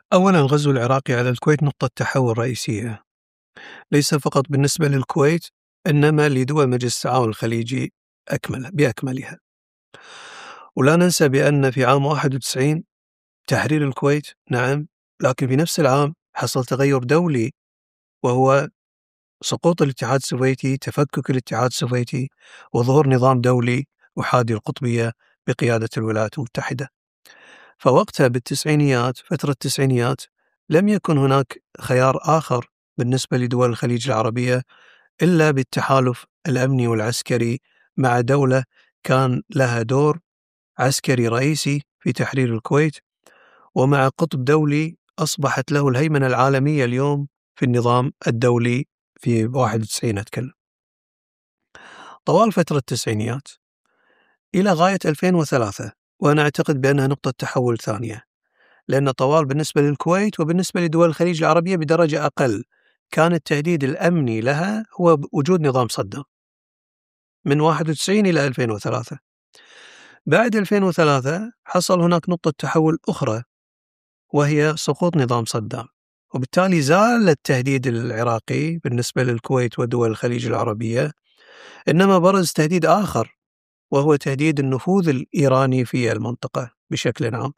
أولا، الغزو العراقي على الكويت نقطة تحول رئيسية، ليس فقط بالنسبة للكويت، إنما لدول مجلس التعاون الخليجي بأكملها. ولا ننسى بأن في عام 91 تحرير الكويت، نعم، لكن في نفس العام حصل تغير دولي، وهو سقوط الاتحاد السوفيتي، تفكك الاتحاد السوفيتي، وظهور نظام دولي أحادي القطبية بقيادة الولايات المتحدة. فوقتها بالتسعينيات، فترة التسعينيات، لم يكن هناك خيار آخر بالنسبة لدول الخليج العربية إلا بالتحالف الأمني والعسكري مع دولة كان لها دور عسكري رئيسي في تحرير الكويت، ومع قطب دولي أصبحت له الهيمنة العالمية اليوم في النظام الدولي في 91 أتكلم. طوال فترة التسعينيات إلى غاية 2003، وأنا أعتقد بأنها نقطة تحول ثانية، لأن طوال بالنسبة للكويت وبالنسبة لدول الخليج العربية بدرجة أقل كان التهديد الأمني لها هو وجود نظام صدام من 91 إلى 2003. بعد 2003 حصل هناك نقطة تحول أخرى، وهي سقوط نظام صدام، وبالتالي زال التهديد العراقي بالنسبة للكويت ودول الخليج العربية، إنما برز تهديد آخر، وهو تهديد النفوذ الإيراني في المنطقة بشكل عام.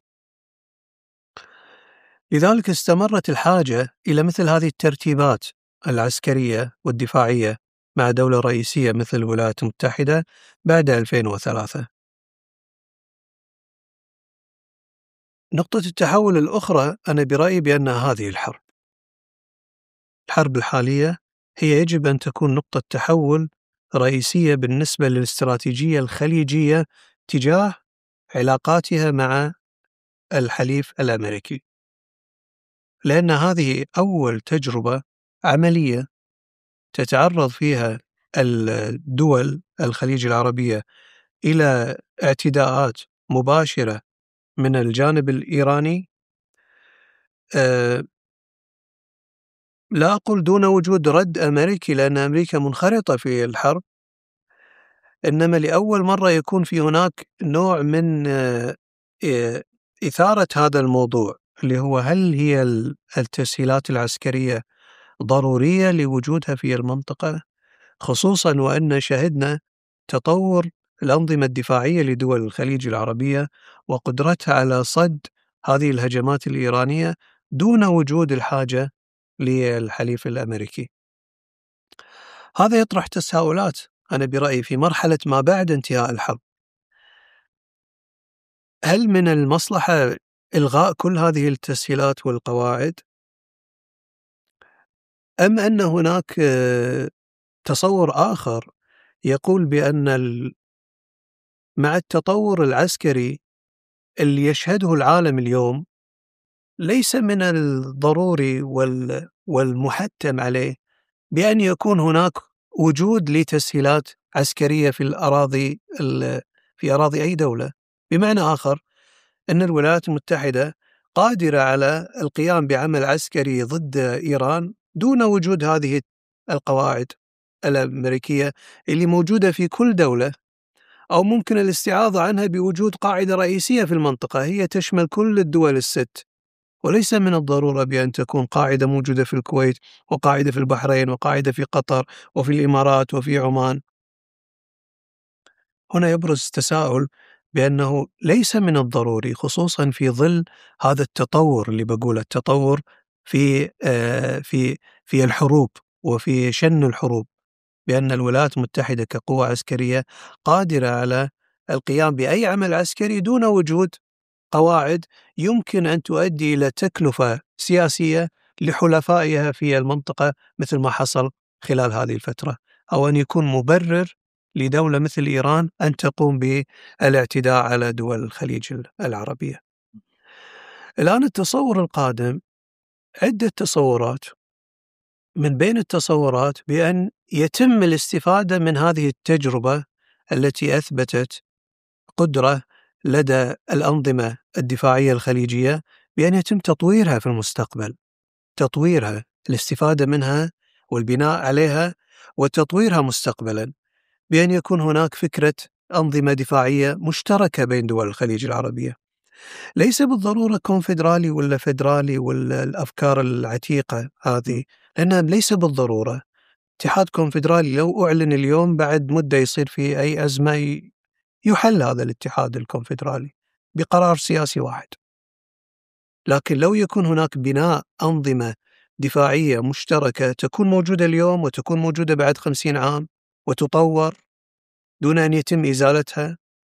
لذلك استمرت الحاجة إلى مثل هذه الترتيبات العسكرية والدفاعية مع دولة رئيسية مثل الولايات المتحدة بعد 2003. نقطة التحول الأخرى أنا برأيي بأن هذه الحرب الحالية هي يجب أن تكون نقطة تحول رئيسية بالنسبة للاستراتيجية الخليجية تجاه علاقاتها مع الحليف الأمريكي، لأن هذه أول تجربة عملية تتعرض فيها الدول الخليج العربية إلى اعتداءات مباشرة من الجانب الإيراني، لا أقول دون وجود رد أمريكي، لأن أمريكا منخرطة في الحرب، إنما لأول مرة يكون في هناك نوع من إثارة هذا الموضوع، اللي هو هل هي التسهيلات العسكرية ضرورية لوجودها في المنطقة، خصوصا وأن شهدنا تطور الأنظمة الدفاعية لدول الخليج العربية وقدرتها على صد هذه الهجمات الإيرانية دون وجود الحاجة للحليف الأمريكي. هذا يطرح تساؤلات أنا برأيي في مرحلة ما بعد انتهاء الحرب. هل من المصلحة إلغاء كل هذه التسهيلات والقواعد، أم أن هناك تصور آخر يقول بأن مع التطور العسكري اللي يشهده العالم اليوم ليس من الضروري والمحتم عليه بأن يكون هناك وجود لتسهيلات عسكرية في أراضي أي دولة؟ بمعنى آخر، أن الولايات المتحدة قادرة على القيام بعمل عسكري ضد إيران دون وجود هذه القواعد الأمريكية اللي موجودة في كل دولة، أو ممكن الاستعاضة عنها بوجود قاعدة رئيسية في المنطقة هي تشمل كل الدول الست، وليس من الضرورة بأن تكون قاعدة موجودة في الكويت وقاعدة في البحرين وقاعدة في قطر وفي الإمارات وفي عمان. هنا يبرز تساؤل بأنه ليس من الضروري، خصوصا في ظل هذا التطور اللي بقوله، التطور في الحروب وفي شن الحروب، بأن الولايات المتحدة كقوة عسكرية قادرة على القيام بأي عمل عسكري دون وجود قواعد يمكن أن تؤدي إلى تكلفة سياسية لحلفائها في المنطقة مثل ما حصل خلال هذه الفترة، أو أن يكون مبرر لدولة مثل إيران أن تقوم بالاعتداء على دول الخليج العربية. الآن التصور القادم عدة تصورات، من بين التصورات بأن يتم الاستفادة من هذه التجربة التي أثبتت قدرة لدى الأنظمة الدفاعية الخليجية بأن يتم تطويرها في المستقبل، تطويرها، الاستفادة منها والبناء عليها وتطويرها مستقبلا، بأن يكون هناك فكرة أنظمة دفاعية مشتركة بين دول الخليج العربية. ليس بالضرورة كونفدرالي ولا فدرالي ولا الأفكار العتيقة هذه، لأنها ليس بالضرورة. اتحاد كونفدرالي لو أعلن اليوم بعد مدة يصير في أي أزمة يحل هذا الاتحاد الكونفدرالي بقرار سياسي واحد. لكن لو يكون هناك بناء أنظمة دفاعية مشتركة تكون موجودة اليوم وتكون موجودة بعد 50 عام وتطور دون أن يتم إزالتها،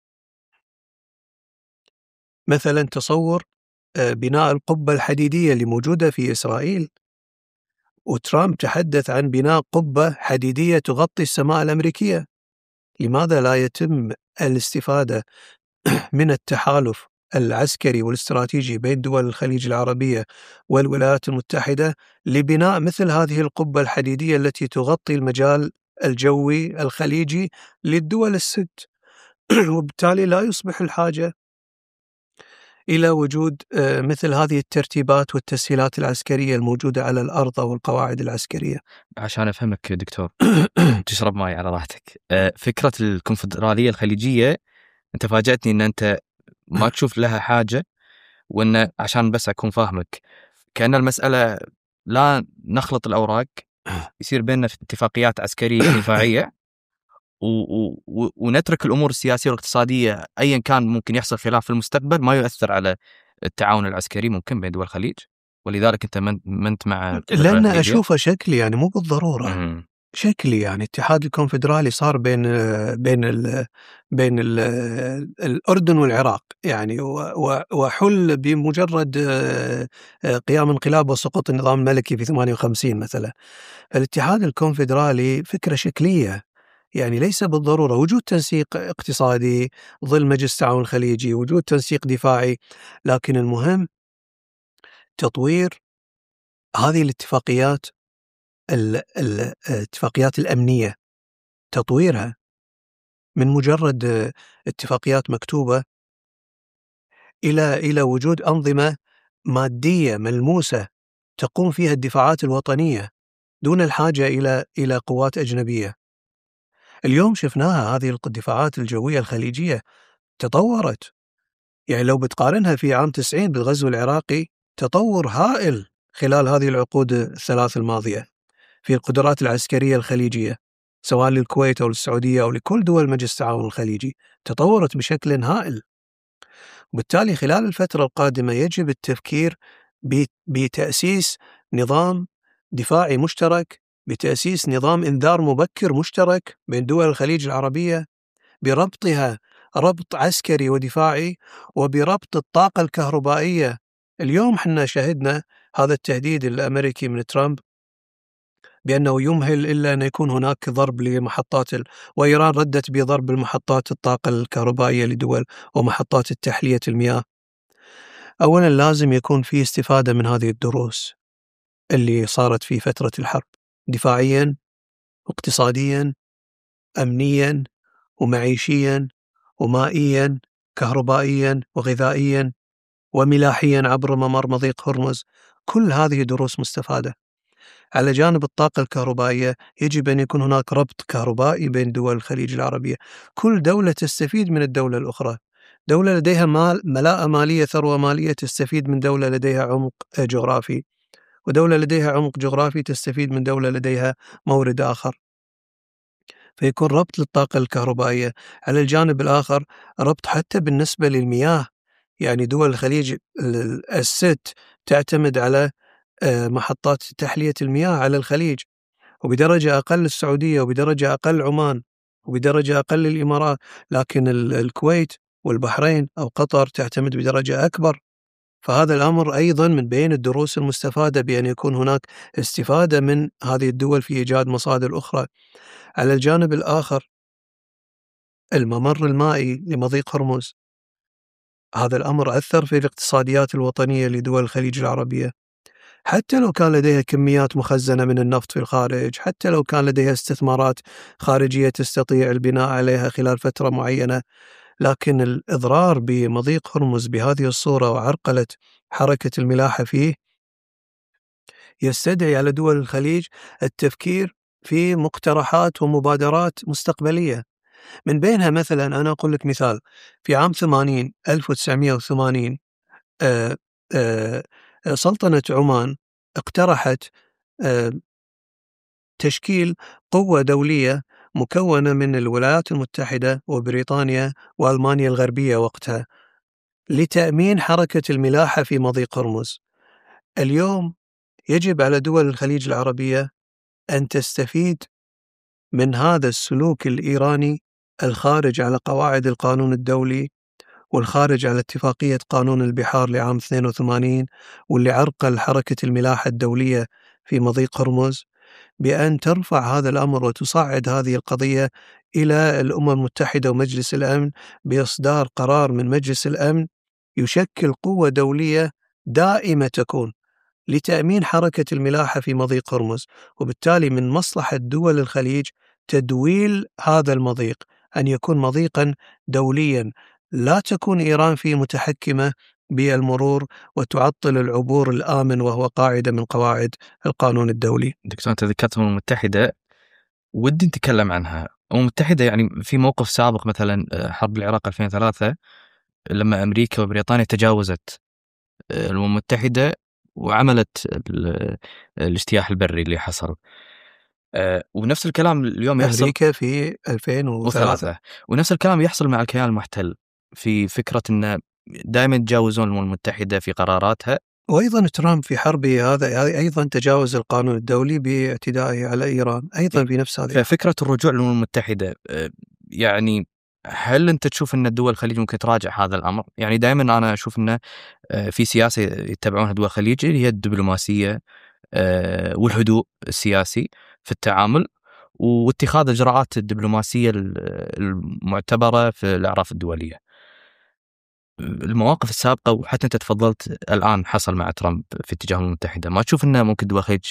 مثلا تصور بناء القبة الحديدية اللي موجودة في إسرائيل، وترامب تحدث عن بناء قبة حديدية تغطي السماء الأمريكية. لماذا لا يتم الاستفادة من التحالف العسكري والاستراتيجي بين دول الخليج العربية والولايات المتحدة لبناء مثل هذه القبة الحديدية التي تغطي المجال الجوي الخليجي للدول الست؟ وبالتالي لا يصبح الحاجة إلى وجود مثل هذه الترتيبات والتسهيلات العسكرية الموجودة على الأرض أو القواعد العسكرية. عشان أفهمك دكتور تشرب ماي على راحتك. فكرة الكونفدرالية الخليجية أنت فاجأتني أن أنت ما تشوف لها حاجة، وأن عشان بس أكون فاهمك كأن المسألة لا نخلط الأوراق، يصير بيننا اتفاقيات عسكرية دفاعية ونترك الأمور السياسية والاقتصادية أيا كان ممكن يحصل خلاف في المستقبل ما يؤثر على التعاون العسكري ممكن بين دول الخليج. ولذلك أنت منت مع لأن أشوفه شكلي يعني مو بالضرورة شكلي، يعني اتحاد الكونفدرالي صار بين الأردن والعراق يعني، وحل بمجرد قيام انقلاب وسقوط النظام الملكي في 58 مثلا. الاتحاد الكونفدرالي فكرة شكلية، يعني ليس بالضرورة وجود تنسيق اقتصادي ظل مجلس التعاون الخليجي، وجود تنسيق دفاعي، لكن المهم تطوير هذه الاتفاقيات الاتفاقيات الأمنية، تطويرها من مجرد اتفاقيات مكتوبة إلى وجود أنظمة مادية ملموسة تقوم فيها الدفاعات الوطنية دون الحاجة إلى قوات أجنبية. اليوم شفناها هذه الدفاعات الجوية الخليجية تطورت، يعني لو بتقارنها في عام 90 بالغزو العراقي تطور هائل خلال هذه العقود الثلاث الماضية في القدرات العسكرية الخليجية، سواء للكويت أو للسعودية أو لكل دول مجلس التعاون الخليجي، تطورت بشكل هائل. وبالتالي خلال الفترة القادمة يجب التفكير بتأسيس نظام دفاعي مشترك، بتأسيس نظام إنذار مبكر مشترك بين دول الخليج العربية، بربطها ربط عسكري ودفاعي، وبربط الطاقة الكهربائية. اليوم حنا شهدنا هذا التهديد الأمريكي من ترامب بأنه يمهل إلا أن يكون هناك ضرب لمحطات وإيران ردت بضرب المحطات الطاقة الكهربائية لدول ومحطات التحلية المياه. أولا لازم يكون في استفادة من هذه الدروس اللي صارت في فترة الحرب، دفاعيا واقتصاديا أمنيا ومعيشيا ومائيا كهربائيا وغذائيا وملاحيا عبر ممر مضيق هرمز. كل هذه دروس مستفادة. على جانب الطاقة الكهربائية يجب أن يكون هناك ربط كهربائي بين دول الخليج العربية، كل دولة تستفيد من الدولة الأخرى. دولة لديها ملاءة مالية، ثروة مالية، تستفيد من دولة لديها عمق جغرافي، ودولة لديها عمق جغرافي تستفيد من دولة لديها مورد آخر، فيكون ربط للطاقة الكهربائية. على الجانب الآخر ربط حتى بالنسبة للمياه، يعني دول الخليج الست تعتمد على محطات تحلية المياه على الخليج، وبدرجة أقل السعودية، وبدرجة أقل عمان، وبدرجة أقل الإمارات، لكن الكويت والبحرين أو قطر تعتمد بدرجة أكبر. فهذا الأمر أيضا من بين الدروس المستفادة، بأن يكون هناك استفادة من هذه الدول في إيجاد مصادر أخرى. على الجانب الآخر الممر المائي لمضيق هرمز، هذا الأمر أثر في الاقتصاديات الوطنية لدول الخليج العربية، حتى لو كان لديها كميات مخزنة من النفط في الخارج، حتى لو كان لديها استثمارات خارجية تستطيع البناء عليها خلال فترة معينة، لكن الإضرار بمضيق هرمز بهذه الصورة وعرقلة حركة الملاحة فيه يستدعي على دول الخليج التفكير في مقترحات ومبادرات مستقبلية. من بينها مثلا أنا أقول لك مثال، في عام 1980 آه، آه، سلطنة عمان اقترحت تشكيل قوة دولية مكونة من الولايات المتحدة وبريطانيا وألمانيا الغربية وقتها لتأمين حركة الملاحة في مضيق هرمز. اليوم يجب على دول الخليج العربية أن تستفيد من هذا السلوك الإيراني الخارج على قواعد القانون الدولي والخارج على اتفاقية قانون البحار لعام 82 واللي عرقل حركة الملاحة الدولية في مضيق هرمز، بأن ترفع هذا الأمر وتصعد هذه القضية إلى الأمم المتحدة ومجلس الأمن بإصدار قرار من مجلس الأمن يشكل قوة دولية دائمة تكون لتأمين حركة الملاحة في مضيق هرمز. وبالتالي من مصلحة دول الخليج تدويل هذا المضيق، أن يكون مضيقا دوليا لا تكون إيران فيه متحكمة بالمرور وتعطل العبور الآمن، وهو قاعدة من قواعد القانون الدولي. دكتور أنت ذكرت الأمم المتحدة، ودي نتكلم عنها. الأمم المتحدة يعني في موقف سابق مثلا حرب العراق 2003 لما أمريكا وبريطانيا تجاوزت الأمم المتحدة وعملت الاجتياح البري اللي حصل. ونفس الكلام اليوم يحصل أمريكا في 2003 ونفس الكلام يحصل مع الكيان المحتل في فكرة أنه دائما يتجاوزون الأمم المتحدة في قراراتها. وأيضا ترامب في حربه هذا أيضا تجاوز القانون الدولي باعتدائه على إيران أيضا في نفس هذه. ففكرة الرجوع للأمم المتحدة يعني هل أنت تشوف أن دول الخليج ممكن تراجع هذا الأمر؟ يعني دائما أنا أشوف أنه في سياسة يتبعونها دول الخليج اللي هي الدبلوماسية والهدوء السياسي في التعامل واتخاذ الإجراءات الدبلوماسية المعتبرة في الأعراف الدولية. المواقف السابقة وحتى أنت تفضلت الآن حصل مع ترامب في اتجاه الأمم المتحدة، ما تشوف أنه ممكن دول الخليج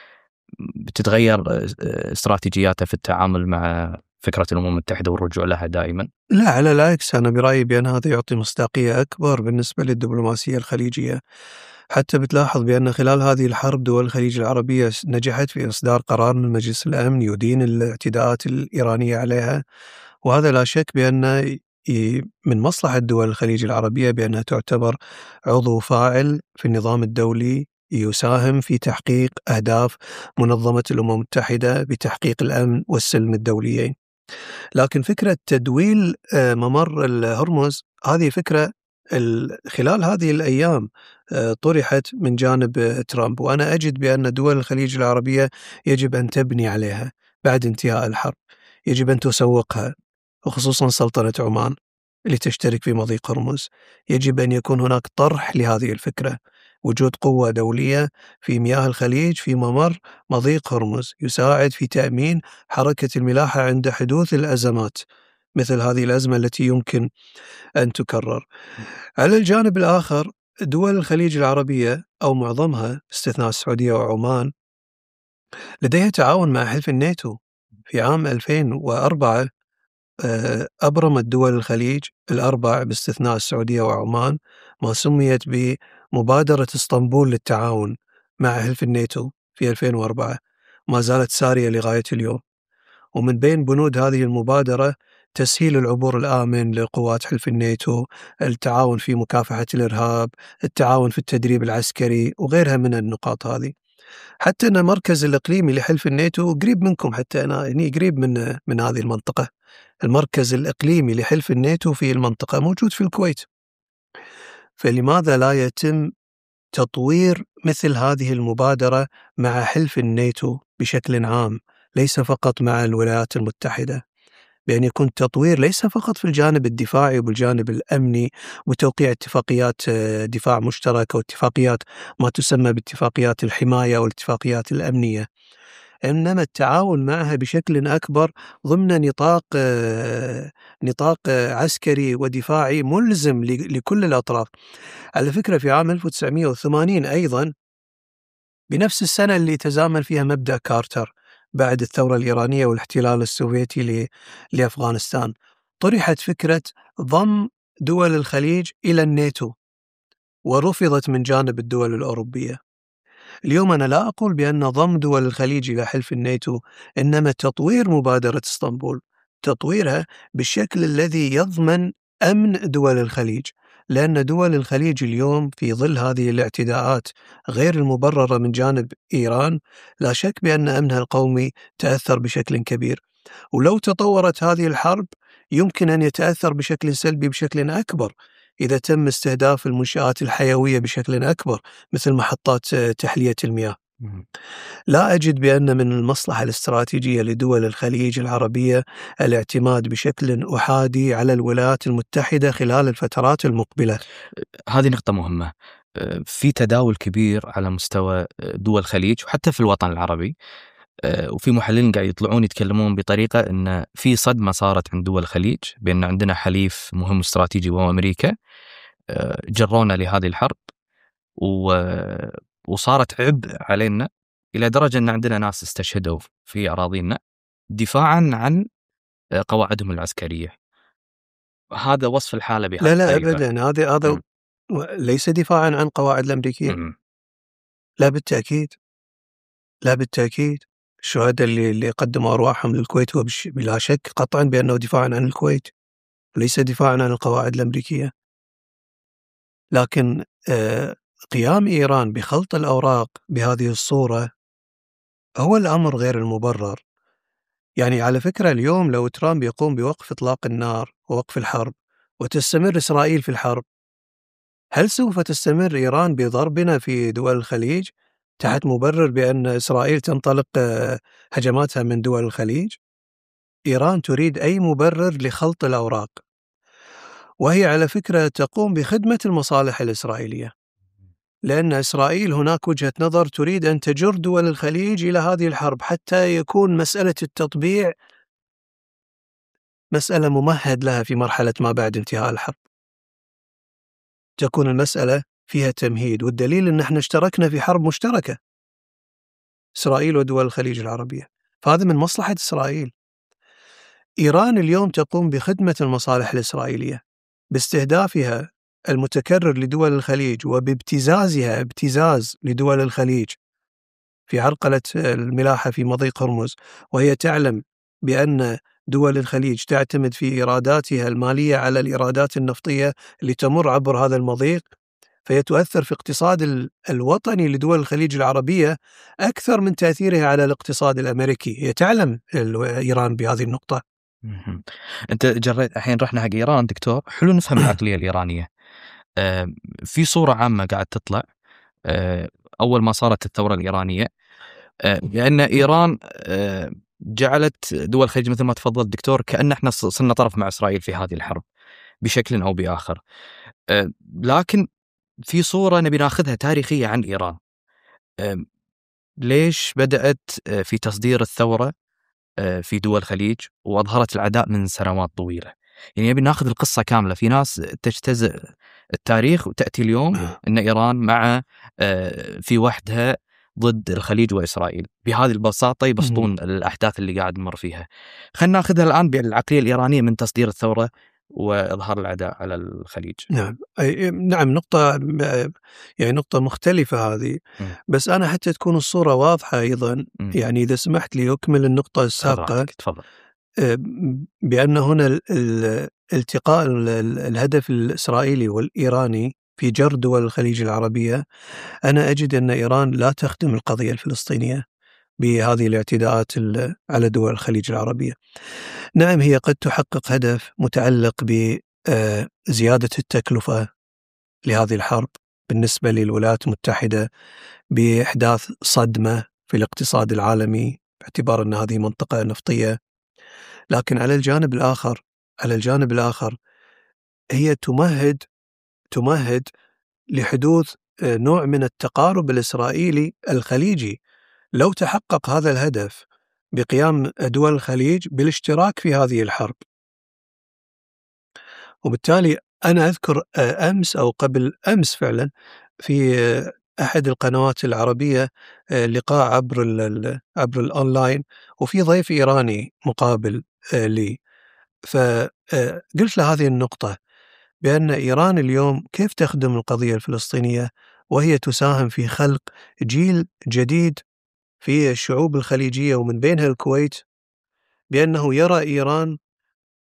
بتتغير استراتيجياتها في التعامل مع فكرة الأمم المتحدة والرجوع لها دائما؟ لا، على العكس، أنا برأيي بأن هذا يعطي مصداقية أكبر بالنسبة للدبلوماسية الخليجية. حتى بتلاحظ بأن خلال هذه الحرب دول الخليج العربية نجحت في إصدار قرار من مجلس الأمن يدين الاعتداءات الإيرانية عليها، وهذا لا شك بأن من مصلحة دول الخليج العربية بأنها تعتبر عضو فاعل في النظام الدولي يساهم في تحقيق أهداف منظمة الأمم المتحدة بتحقيق الأمن والسلم الدوليين. لكن فكرة تدويل ممر الهرمز هذه فكرة خلال هذه الأيام طرحت من جانب ترامب، وأنا أجد بأن دول الخليج العربية يجب أن تبني عليها بعد انتهاء الحرب، يجب أن تسوقها، وخصوصا سلطنة عمان اللي تشترك في مضيق هرمز. يجب أن يكون هناك طرح لهذه الفكرة، وجود قوة دولية في مياه الخليج في ممر مضيق هرمز يساعد في تأمين حركة الملاحة عند حدوث الأزمات مثل هذه الأزمة التي يمكن أن تكرر. على الجانب الآخر دول الخليج العربية أو معظمها باستثناء السعودية وعمان لديها تعاون مع حلف الناتو. في عام 2004 أبرمت دول الخليج الأربع باستثناء السعودية وعمان ما سميت بمبادرة اسطنبول للتعاون مع حلف الناتو في 2004، ما زالت سارية لغاية اليوم. ومن بين بنود هذه المبادرة تسهيل العبور الآمن لقوات حلف الناتو، التعاون في مكافحة الإرهاب، التعاون في التدريب العسكري وغيرها من النقاط هذه. حتى أن المركز الإقليمي لحلف الناتو قريب منكم، حتى أنا هني قريب من هذه المنطقة. المركز الإقليمي لحلف الناتو في المنطقة موجود في الكويت. فلماذا لا يتم تطوير مثل هذه المبادرة مع حلف الناتو بشكل عام، ليس فقط مع الولايات المتحدة، بأن يكون تطوير ليس فقط في الجانب الدفاعي وبالجانب الأمني وتوقيع اتفاقيات دفاع مشترك واتفاقيات ما تسمى باتفاقيات الحماية والاتفاقيات الأمنية، إنما التعاون معها بشكل أكبر ضمن نطاق عسكري ودفاعي ملزم لكل الأطراف. على فكرة في عام 1980 أيضا بنفس السنة اللي تزامن فيها مبدأ كارتر بعد الثورة الإيرانية والاحتلال السوفيتي لأفغانستان، طرحت فكرة ضم دول الخليج إلى الناتو ورفضت من جانب الدول الأوروبية. اليوم أنا لا أقول بأن ضم دول الخليج إلى حلف الناتو، إنما تطوير مبادرة اسطنبول، تطويرها بالشكل الذي يضمن أمن دول الخليج، لأن دول الخليج اليوم في ظل هذه الاعتداءات غير المبررة من جانب إيران لا شك بأن أمنها القومي تأثر بشكل كبير، ولو تطورت هذه الحرب يمكن أن يتأثر بشكل سلبي بشكل أكبر إذا تم استهداف المنشآت الحيوية بشكل أكبر مثل محطات تحلية المياه. لا أجد بأن من المصلحة الاستراتيجية لدول الخليج العربية الاعتماد بشكل أحادي على الولايات المتحدة خلال الفترات المقبلة. هذه نقطة مهمة. في تداول كبير على مستوى دول الخليج وحتى في الوطن العربي، وفي محللين قاعد يطلعون يتكلمون بطريقة أن في صدمة صارت عند دول الخليج بأن عندنا حليف مهم استراتيجي وهو أمريكا، جرونا لهذه الحرب وصارت عبء علينا إلى درجة أن عندنا ناس استشهدوا في أراضينا دفاعا عن قواعدهم العسكرية. هذا وصف الحالة بهذه لا الطريقة. أبدا، هذا ليس دفاعا عن قواعد الأمريكية. لا بالتأكيد، لا بالتأكيد. الشهداء اللي قدموا أرواحهم للكويت هو بلا شك قطعا بأنه دفاعا عن الكويت، ليس دفاعا عن القواعد الأمريكية. لكن قيام إيران بخلط الأوراق بهذه الصورة هو الأمر غير المبرر. يعني على فكرة اليوم لو ترامب يقوم بوقف إطلاق النار ووقف الحرب وتستمر إسرائيل في الحرب، هل سوف تستمر إيران بضربنا في دول الخليج تحت مبرر بأن إسرائيل تنطلق هجماتها من دول الخليج؟ إيران تريد أي مبرر لخلط الأوراق، وهي على فكرة تقوم بخدمة المصالح الإسرائيلية، لأن إسرائيل هناك وجهة نظر تريد أن تجر دول الخليج إلى هذه الحرب حتى يكون مسألة التطبيع مسألة ممهد لها في مرحلة ما بعد انتهاء الحرب، تكون المسألة فيها تمهيد. والدليل أن احنا اشتركنا في حرب مشتركة إسرائيل ودول الخليج العربية، فهذا من مصلحة إسرائيل. إيران اليوم تقوم بخدمة المصالح الإسرائيلية باستهدافها المتكرر لدول الخليج وبابتزازها ابتزاز لدول الخليج في عرقلة الملاحة في مضيق هرمز، وهي تعلم بأن دول الخليج تعتمد في إيراداتها المالية على الإيرادات النفطية اللي تمر عبر هذا المضيق، فهي تؤثر في اقتصاد الوطني لدول الخليج العربية أكثر من تأثيرها على الاقتصاد الأمريكي. هي تعلم إيران بهذه النقطة. أنت جريت الحين رحنا حق إيران دكتور، حلو نفهم العقلية الإيرانية. في صورة عامة قاعد تطلع أول ما صارت الثورة الإيرانية، لأن إيران جعلت دول الخليج مثل ما تفضل دكتور كأن احنا صرنا طرف مع إسرائيل في هذه الحرب بشكل أو بآخر. لكن في صورة نبي ناخذها تاريخية عن إيران. ليش بدأت في تصدير الثورة في دول الخليج وأظهرت العداء من سنوات طويلة؟ يعني نبي ناخذ القصة كاملة. في ناس تجتزئ التاريخ وتأتي اليوم أن إيران مع في وحدها ضد الخليج وإسرائيل. بهذه البساطة يبسطون الأحداث اللي قاعد نمر فيها. خلينا ناخذها الآن بالعقلية الإيرانية من تصدير الثورة وإظهار العداء على الخليج. نعم نقطة، يعني نقطة مختلفة هذه. بس أنا حتى تكون الصورة واضحة أيضا، يعني إذا سمحت لي أكمل النقطة السابقة. تفضل. بأن هنا التقاء الهدف الإسرائيلي والإيراني في جر دول الخليج العربية، أنا أجد أن إيران لا تخدم القضية الفلسطينية بهذه الاعتداءات على دول الخليج العربية. نعم هي قد تحقق هدف متعلق بزيادة التكلفة لهذه الحرب بالنسبة للولايات المتحدة، بإحداث صدمة في الاقتصاد العالمي باعتبار أن هذه منطقة نفطية، لكن على الجانب الآخر هي تمهد لحدوث نوع من التقارب الإسرائيلي الخليجي لو تحقق هذا الهدف بقيام دول الخليج بالاشتراك في هذه الحرب. وبالتالي أنا أذكر أمس أو قبل أمس فعلا في أحد القنوات العربية لقاء عبر الأونلاين، وفي ضيف إيراني مقابل لي، فقلت له هذه النقطة بأن إيران اليوم كيف تخدم القضية الفلسطينية وهي تساهم في خلق جيل جديد في الشعوب الخليجية ومن بينها الكويت، بأنه يرى إيران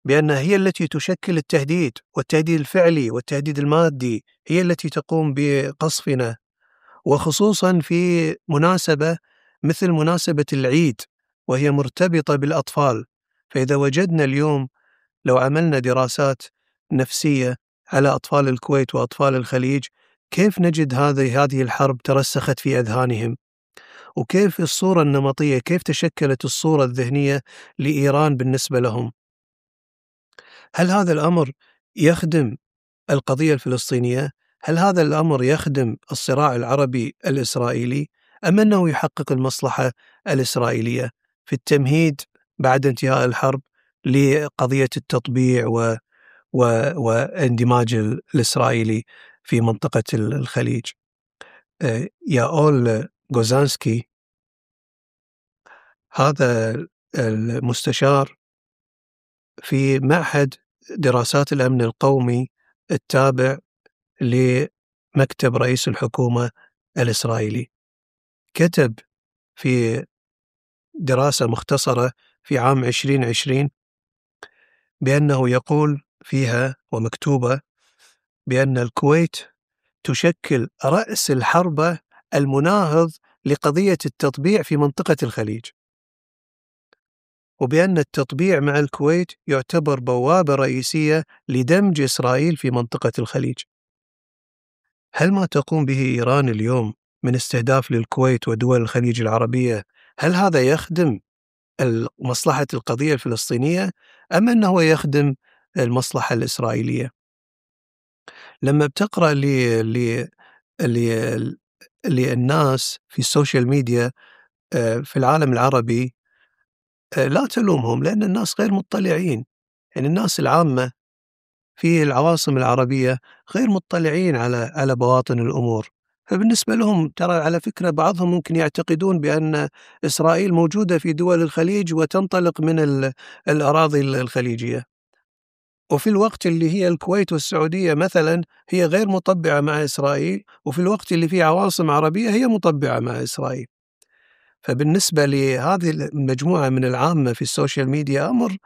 بأنها هي التي تشكل التهديد، والتهديد الفعلي والتهديد المادي هي التي تقوم بقصفنا، وخصوصا في مناسبة مثل مناسبة العيد وهي مرتبطة بالأطفال. فإذا وجدنا اليوم لو عملنا دراسات نفسية على أطفال الكويت وأطفال الخليج، كيف نجد هذه الحرب ترسخت في أذهانهم، وكيف الصورة النمطية، كيف تشكلت الصورة الذهنية لإيران بالنسبة لهم. هل هذا الأمر يخدم القضية الفلسطينية؟ هل هذا الأمر يخدم الصراع العربي الإسرائيلي؟ أم أنه يحقق المصلحة الإسرائيلية في التمهيد بعد انتهاء الحرب لقضية التطبيع واندماج الإسرائيلي في منطقة الخليج؟ ياول غوزانسكي هذا المستشار في معهد دراسات الأمن القومي التابع لمكتب رئيس الحكومة الإسرائيلي، كتب في دراسة مختصرة في عام 2020 بأنه يقول فيها ومكتوبة بأن الكويت تشكل رأس الحربة المناهض لقضية التطبيع في منطقة الخليج، وبأن التطبيع مع الكويت يعتبر بوابة رئيسية لدمج إسرائيل في منطقة الخليج. هل ما تقوم به إيران اليوم من استهداف للكويت ودول الخليج العربية، هل هذا يخدم مصلحة القضية الفلسطينية أم أنه يخدم المصلحة الإسرائيلية؟ لما بتقرأ للناس في السوشيال ميديا في العالم العربي، لا تلومهم، لأن الناس غير مطلعين. يعني الناس العامة في العواصم العربية غير مطلعين على بواطن الأمور، فبالنسبة لهم ترى على فكرة بعضهم ممكن يعتقدون بأن إسرائيل موجودة في دول الخليج وتنطلق من الأراضي الخليجية، وفي الوقت اللي هي الكويت والسعودية مثلا هي غير مطبعة مع إسرائيل، وفي الوقت اللي فيه عواصم عربية هي مطبعة مع إسرائيل. فبالنسبة لهذه المجموعة من العامة في السوشيال ميديا أمر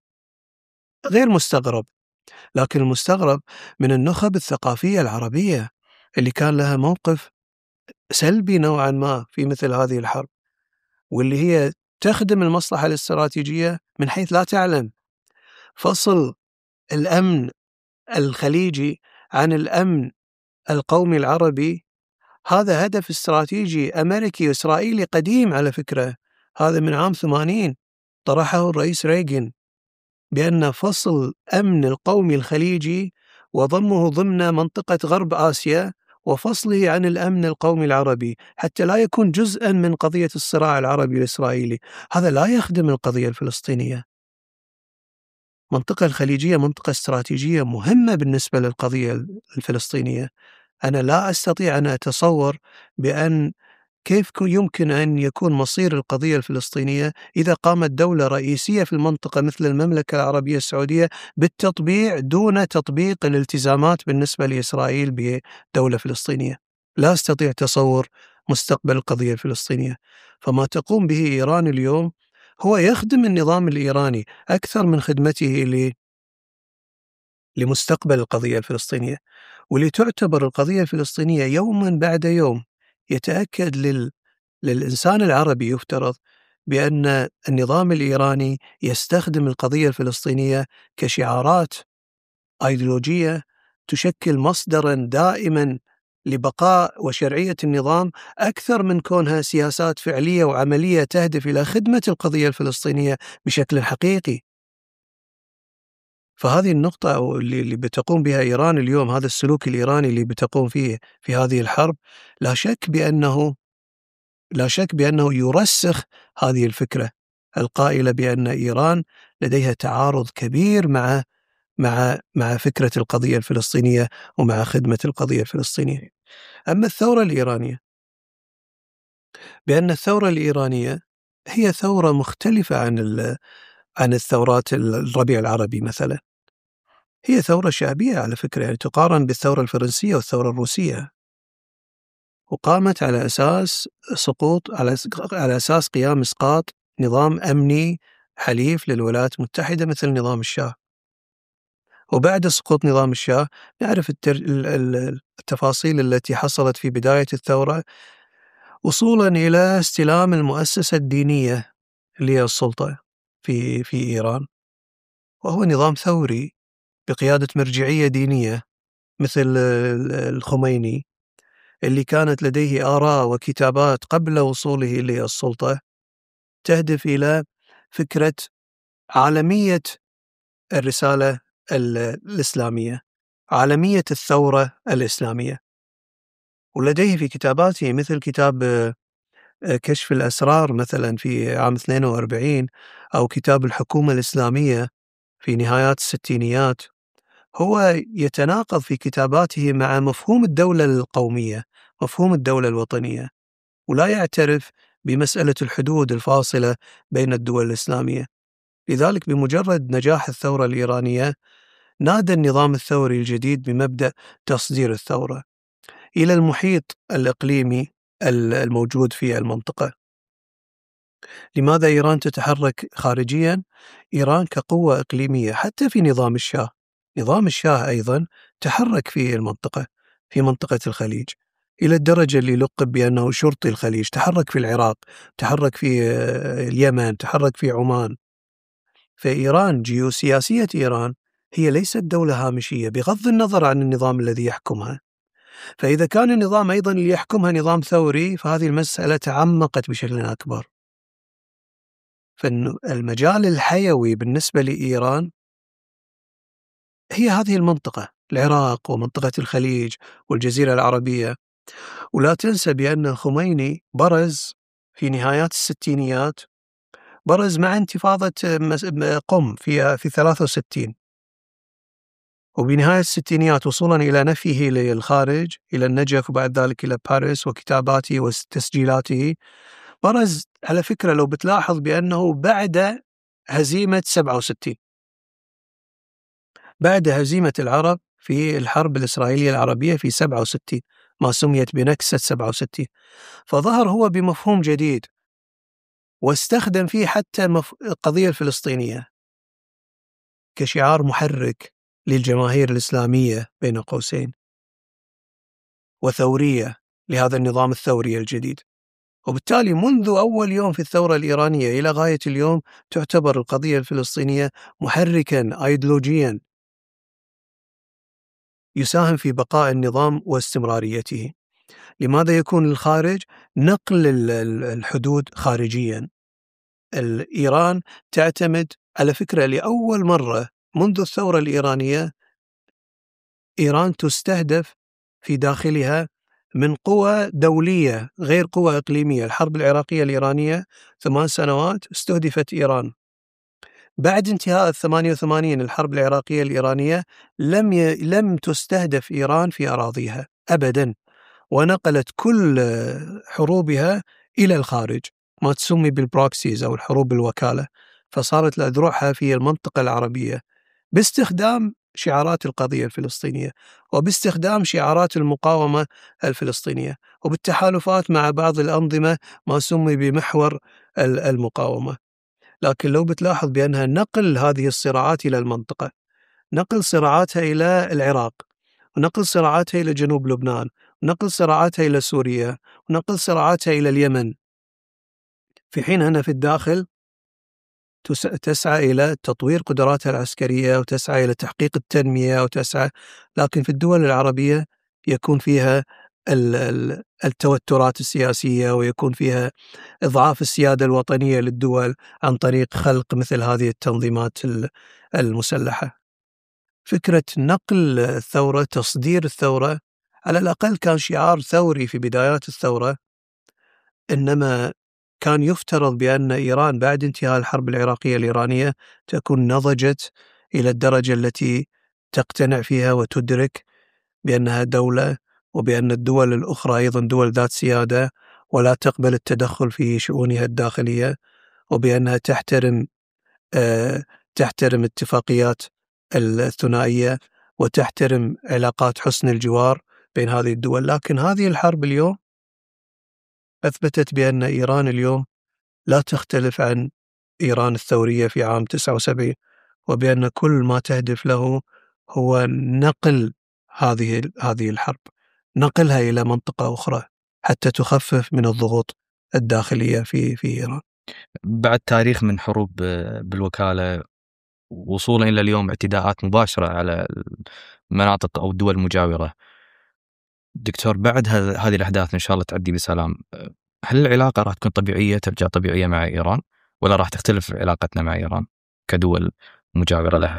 غير مستغرب، لكن المستغرب من النخب الثقافية العربية اللي كان لها موقف سلبي نوعا ما في مثل هذه الحرب، واللي هي تخدم المصلحة الاستراتيجية من حيث لا تعلم. فصل الأمن الخليجي عن الأمن القومي العربي هذا هدف استراتيجي أمريكي وإسرائيلي قديم على فكرة، هذا من عام 80 طرحه الرئيس ريغن، بأن فصل أمن القومي الخليجي وضمه ضمن منطقة غرب آسيا وفصله عن الأمن القومي العربي حتى لا يكون جزءا من قضية الصراع العربي الإسرائيلي. هذا لا يخدم القضية الفلسطينية. منطقة الخليجية منطقة استراتيجية مهمة بالنسبة للقضية الفلسطينية. أنا لا أستطيع أن أتصور بأن كيف يمكن أن يكون مصير القضية الفلسطينية إذا قامت دولة رئيسية في المنطقة مثل المملكة العربية السعودية بالتطبيع دون تطبيق الالتزامات بالنسبة لإسرائيل بدولة فلسطينية. لا أستطيع تصور مستقبل القضية الفلسطينية. فما تقوم به إيران اليوم هو يخدم النظام الإيراني أكثر من خدمته لمستقبل القضية الفلسطينية، ولتعتبر القضية الفلسطينية يوما بعد يوم يتأكد للإنسان العربي يفترض بأن النظام الإيراني يستخدم القضية الفلسطينية كشعارات أيديولوجية تشكل مصدرا دائما لبقاء وشرعية النظام أكثر من كونها سياسات فعلية وعملية تهدف إلى خدمة القضية الفلسطينية بشكل حقيقي. فهذه النقطة اللي بتقوم بها إيران اليوم، هذا السلوك الإيراني اللي بتقوم فيه في هذه الحرب، لا شك بأنه يرسخ هذه الفكرة القائلة بأن إيران لديها تعارض كبير مع فكرة القضية الفلسطينية ومع خدمة القضية الفلسطينية. أما الثورة الإيرانية، بأن الثورة الإيرانية هي ثورة مختلفة عن الثورات الربيع العربي مثلا. هي ثورة شعبية على فكرة، يعني تقارن بالثورة الفرنسية والثورة الروسية، وقامت على أساس قيام إسقاط نظام أمني حليف للولايات المتحدة مثل نظام الشاه. وبعد سقوط نظام الشاه نعرف التفاصيل التي حصلت في بداية الثورة وصولا إلى استلام المؤسسة الدينية اللي هي السلطة في إيران، وهو نظام ثوري بقيادة مرجعية دينية مثل الخميني اللي كانت لديه آراء وكتابات قبل وصوله للسلطة تهدف إلى فكرة عالمية الرسالة الإسلامية، عالمية الثورة الإسلامية. ولديه في كتاباته مثل كتاب كشف الأسرار مثلا في عام 42 أو كتاب الحكومة الإسلامية في نهايات الستينيات، هو يتناقض في كتاباته مع مفهوم الدولة القومية، مفهوم الدولة الوطنية، ولا يعترف بمسألة الحدود الفاصلة بين الدول الإسلامية. لذلك بمجرد نجاح الثورة الإيرانية نادى النظام الثوري الجديد بمبدأ تصدير الثورة إلى المحيط الإقليمي الموجود في المنطقة. لماذا إيران تتحرك خارجيا؟ إيران كقوة إقليمية حتى في نظام الشاه، نظام الشاه أيضا تحرك في المنطقة، في منطقة الخليج، إلى الدرجة اللي لقب بأنه شرطي الخليج. تحرك في العراق، تحرك في اليمن، تحرك في عمان. فإيران جيوسياسية إيران هي ليست دولة هامشية بغض النظر عن النظام الذي يحكمها. فإذا كان النظام أيضا اللي يحكمها نظام ثوري فهذه المسألة تعمقت بشكل أكبر. فالمجال الحيوي بالنسبة لإيران هي هذه المنطقة، العراق ومنطقة الخليج والجزيرة العربية. ولا تنسى بأن الخميني برز في نهايات الستينيات، برز مع انتفاضة قم في 63، وبنهاية الستينيات وصولا إلى نفيه للخارج إلى النجف وبعد ذلك إلى باريس وكتاباته وتسجيلاته. برز على فكرة لو بتلاحظ بأنه بعد هزيمة 67، بعد هزيمة العرب في الحرب الإسرائيلية العربية في 67 ما سميت بنكسة 67، فظهر هو بمفهوم جديد واستخدم فيه حتى القضية الفلسطينية كشعار محرك للجماهير الإسلامية بين قوسين وثورية لهذا النظام الثوري الجديد. وبالتالي منذ أول يوم في الثورة الإيرانية إلى غاية اليوم تعتبر القضية الفلسطينية محركاً أيديولوجياً يساهم في بقاء النظام واستمراريته. لماذا يكون الخارج؟ نقل الحدود خارجياً. إيران تعتمد على فكرة لأول مرة منذ الثورة الإيرانية إيران تستهدف في داخلها من قوى دولية غير قوى إقليمية. الحرب العراقية الإيرانية 8 سنوات استهدفت إيران. بعد انتهاء 88 الحرب العراقية الإيرانية لم تستهدف إيران في أراضيها أبدا، ونقلت كل حروبها إلى الخارج، ما تسمي بالبروكسيز أو الحروب الوكالة. فصارت أذرعها في المنطقة العربية باستخدام شعارات القضية الفلسطينية وباستخدام شعارات المقاومة الفلسطينية وبالتحالفات مع بعض الأنظمة ما سمي بمحور المقاومة. لكن لو بتلاحظ بأنها نقل هذه الصراعات إلى المنطقة، نقل صراعاتها إلى العراق، ونقل صراعاتها إلى جنوب لبنان، ونقل صراعاتها إلى سوريا، ونقل صراعاتها إلى اليمن، في حين أنها في الداخل تسعى إلى تطوير قدراتها العسكرية وتسعى إلى تحقيق التنمية لكن في الدول العربية يكون فيها التوترات السياسية ويكون فيها إضعاف السيادة الوطنية للدول عن طريق خلق مثل هذه التنظيمات المسلحة. فكرة نقل الثورة، تصدير الثورة، على الأقل كان شعار ثوري في بدايات الثورة، إنما كان يفترض بأن إيران بعد انتهاء الحرب العراقية الإيرانية تكون نضجت إلى الدرجة التي تقتنع فيها وتدرك بأنها دولة، وبأن الدول الأخرى أيضا دول ذات سيادة ولا تقبل التدخل في شؤونها الداخلية، وبأنها تحترم اتفاقيات الثنائية وتحترم علاقات حسن الجوار بين هذه الدول. لكن هذه الحرب اليوم أثبتت بأن إيران اليوم لا تختلف عن إيران الثورية في عام 79، وبأن كل ما تهدف له هو نقل هذه الحرب، نقلها إلى منطقة أخرى حتى تخفف من الضغوط الداخلية في إيران. بعد تاريخ من حروب بالوكالة وصولا إلى اليوم اعتداءات مباشرة على المناطق أو الدول المجاورة، دكتور بعد هذه الأحداث إن شاء الله تعدي بسلام، هل العلاقة راح تكون طبيعية، ترجع طبيعية مع إيران، ولا راح تختلف علاقتنا مع إيران كدول مجاورة لها؟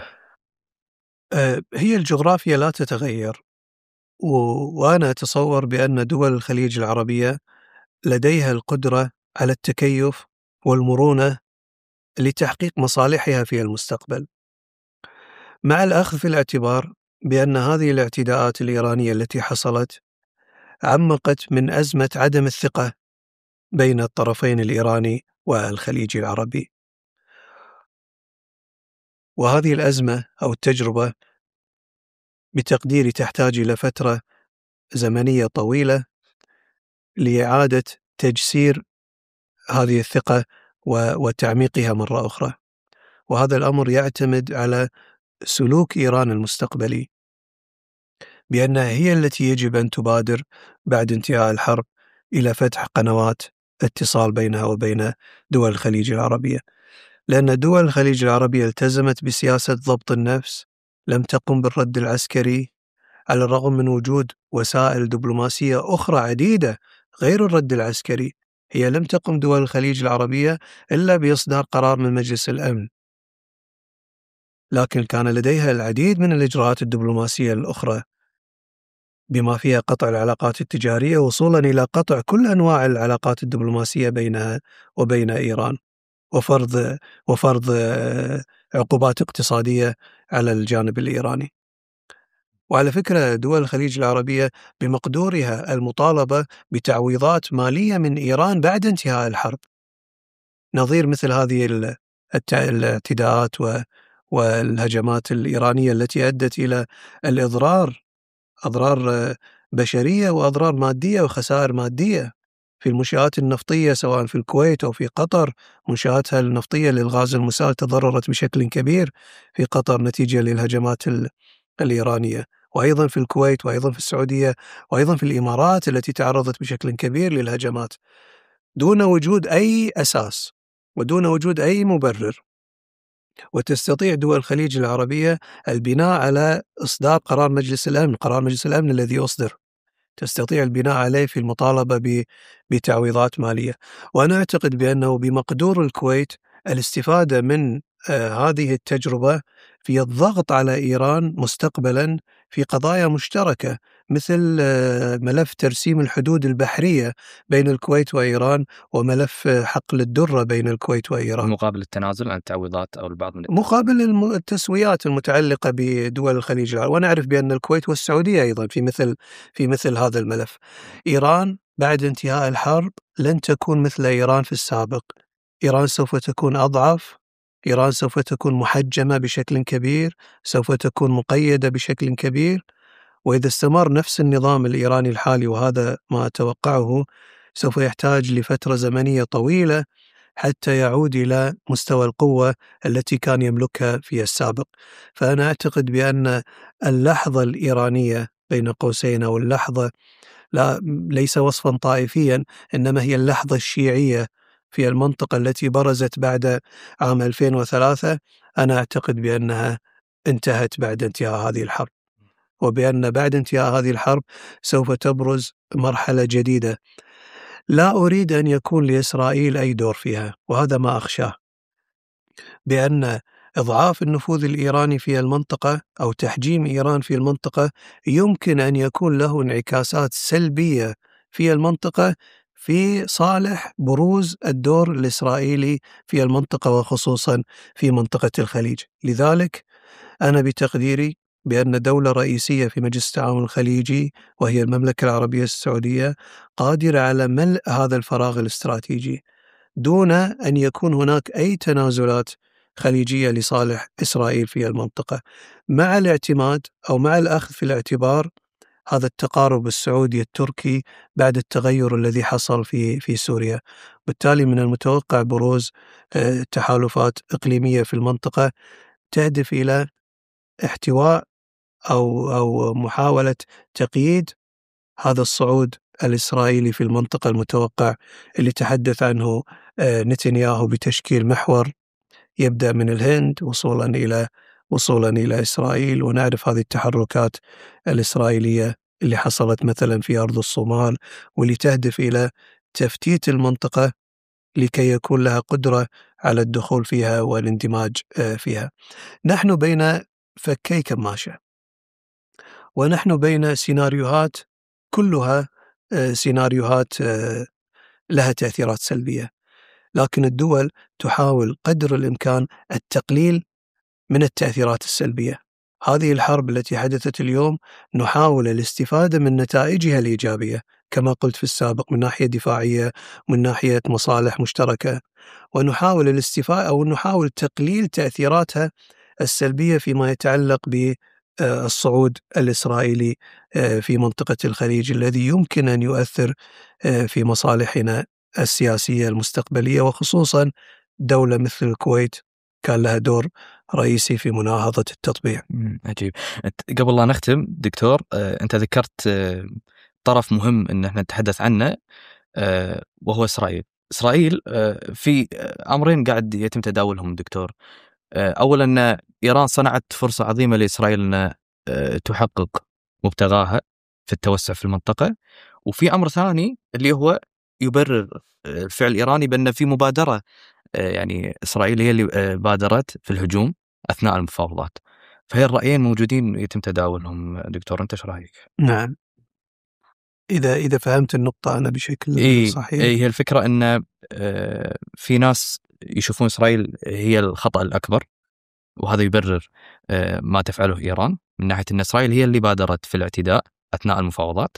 هي الجغرافيا لا تتغير، وأنا أتصور بأن دول الخليج العربية لديها القدرة على التكيف والمرونة لتحقيق مصالحها في المستقبل، مع الأخذ في الاعتبار بأن هذه الاعتداءات الإيرانية التي حصلت عمقت من أزمة عدم الثقة بين الطرفين الإيراني والخليجي العربي. وهذه الأزمة أو التجربة بتقديري تحتاج إلى فترة زمنية طويلة لإعادة تجسير هذه الثقة وتعميقها مرة أخرى، وهذا الأمر يعتمد على سلوك إيران المستقبلي، بأنها هي التي يجب أن تبادر بعد انتهاء الحرب إلى فتح قنوات اتصال بينها وبين دول الخليج العربية، لأن دول الخليج العربية التزمت بسياسة ضبط النفس، لم تقم بالرد العسكري على الرغم من وجود وسائل دبلوماسية أخرى عديدة غير الرد العسكري. هي لم تقم دول الخليج العربية إلا بإصدار قرار من مجلس الأمن، لكن كان لديها العديد من الإجراءات الدبلوماسية الأخرى بما فيها قطع العلاقات التجارية وصولا إلى قطع كل أنواع العلاقات الدبلوماسية بينها وبين إيران، وفرض عقوبات اقتصادية على الجانب الإيراني. وعلى فكرة دول الخليج العربية بمقدورها المطالبة بتعويضات مالية من إيران بعد انتهاء الحرب، نظير مثل هذه الاعتداءات والهجمات الإيرانية التي أدت إلى أضرار بشرية وأضرار مادية وخسائر مادية في المنشآت النفطية سواء في الكويت أو في قطر. منشآتها النفطية للغاز المسال تضررت بشكل كبير في قطر نتيجة للهجمات الإيرانية، وأيضا في الكويت وأيضا في السعودية وأيضا في الإمارات التي تعرضت بشكل كبير للهجمات دون وجود أي أساس ودون وجود أي مبرر. وتستطيع دول الخليج العربية البناء على إصدار قرار مجلس الأمن الذي أصدر، تستطيع البناء عليه في المطالبة بتعويضات مالية. وأنا أعتقد بأنه بمقدور الكويت الاستفادة من هذه التجربة في الضغط على إيران مستقبلا في قضايا مشتركة مثل ملف ترسيم الحدود البحرية بين الكويت وإيران، وملف حقل الدرة بين الكويت وإيران، مقابل التنازل عن التعويضات أو البعض من مقابل التسويات المتعلقة بدول الخليج العربي. ونعرف بأن الكويت والسعودية أيضا في مثل هذا الملف. إيران بعد انتهاء الحرب لن تكون مثل إيران في السابق، إيران سوف تكون أضعف، إيران سوف تكون محجمة بشكل كبير، سوف تكون مقيدة بشكل كبير. وإذا استمر نفس النظام الإيراني الحالي، وهذا ما أتوقعه، سوف يحتاج لفترة زمنية طويلة حتى يعود إلى مستوى القوة التي كان يملكها في السابق. فأنا أعتقد بأن اللحظة الإيرانية بين قوسين، أو اللحظة ليس وصفا طائفيا، إنما هي اللحظة الشيعية في المنطقة التي برزت بعد عام 2003، أنا أعتقد بأنها انتهت بعد انتهاء هذه الحرب، وبأن بعد انتهاء هذه الحرب سوف تبرز مرحلة جديدة لا أريد أن يكون لإسرائيل أي دور فيها، وهذا ما أخشاه، بأن إضعاف النفوذ الإيراني في المنطقة أو تحجيم إيران في المنطقة يمكن أن يكون له انعكاسات سلبية في المنطقة في صالح بروز الدور الإسرائيلي في المنطقة، وخصوصا في منطقة الخليج. لذلك أنا بتقديري بأن دولة رئيسية في مجلس التعاون الخليجي وهي المملكة العربية السعودية قادرة على ملء هذا الفراغ الاستراتيجي دون أن يكون هناك أي تنازلات خليجية لصالح إسرائيل في المنطقة، مع الاعتماد أو مع الأخذ في الاعتبار هذا التقارب السعودي التركي بعد التغير الذي حصل في سوريا. بالتالي من المتوقع بروز تحالفات إقليمية في المنطقة تهدف إلى احتواء أو محاولة تقييد هذا الصعود الإسرائيلي في المنطقة المتوقع اللي تحدث عنه نتنياهو بتشكيل محور يبدأ من الهند وصولا إلى إسرائيل. ونعرف هذه التحركات الإسرائيلية اللي حصلت مثلا في أرض الصومال، واللي تهدف إلى تفتيت المنطقة لكي يكون لها قدرة على الدخول فيها والاندماج فيها. نحن بين فكي كماشة، ونحن بين سيناريوهات كلها سيناريوهات لها تأثيرات سلبية، لكن الدول تحاول قدر الإمكان التقليل من التأثيرات السلبية. هذه الحرب التي حدثت اليوم نحاول الاستفادة من نتائجها الإيجابية كما قلت في السابق، من ناحية دفاعية، من ناحية مصالح مشتركة، ونحاول الاستفادة أو نحاول تقليل تأثيراتها السلبية فيما يتعلق بالصعود الإسرائيلي في منطقة الخليج، الذي يمكن أن يؤثر في مصالحنا السياسية المستقبلية، وخصوصا دولة مثل الكويت كان لها دور رئيسي في مناهضة التطبيع. عجيب. قبل لا نختم دكتور، أنت ذكرت طرف مهم أن احنا نتحدث عنه، وهو إسرائيل. إسرائيل في أمرين قاعد يتم تداولهم دكتور. أولا أن إيران صنعت فرصة عظيمة لإسرائيل أن تحقق مبتغاها في التوسع في المنطقة، وفي أمر ثاني اللي هو يبرر الفعل الإيراني بأن في مبادرة، يعني إسرائيل هي اللي بادرت في الهجوم أثناء المفاوضات. فهي الرأيين موجودين يتم تداولهم دكتور، أنت ايش رأيك؟ نعم، إذا فهمت النقطة أنا بشكل صحيح. هي الفكرة أن في ناس يشوفون إسرائيل هي الخطأ الأكبر، وهذا يبرر ما تفعله إيران، من ناحية أن إسرائيل هي اللي بادرت في الاعتداء أثناء المفاوضات.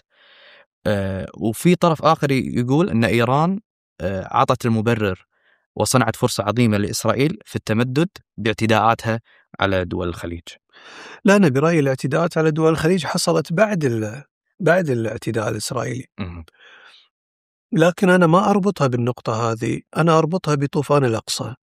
وفي طرف آخر يقول أن إيران عطت المبرر وصنعت فرصة عظيمة لإسرائيل في التمدد باعتداءاتها على دول الخليج. لا، أنا برأيي الاعتداءات على دول الخليج حصلت بعد الاعتداء الإسرائيلي، لكن أنا ما أربطها بالنقطة هذه، أنا أربطها بطوفان الأقصى.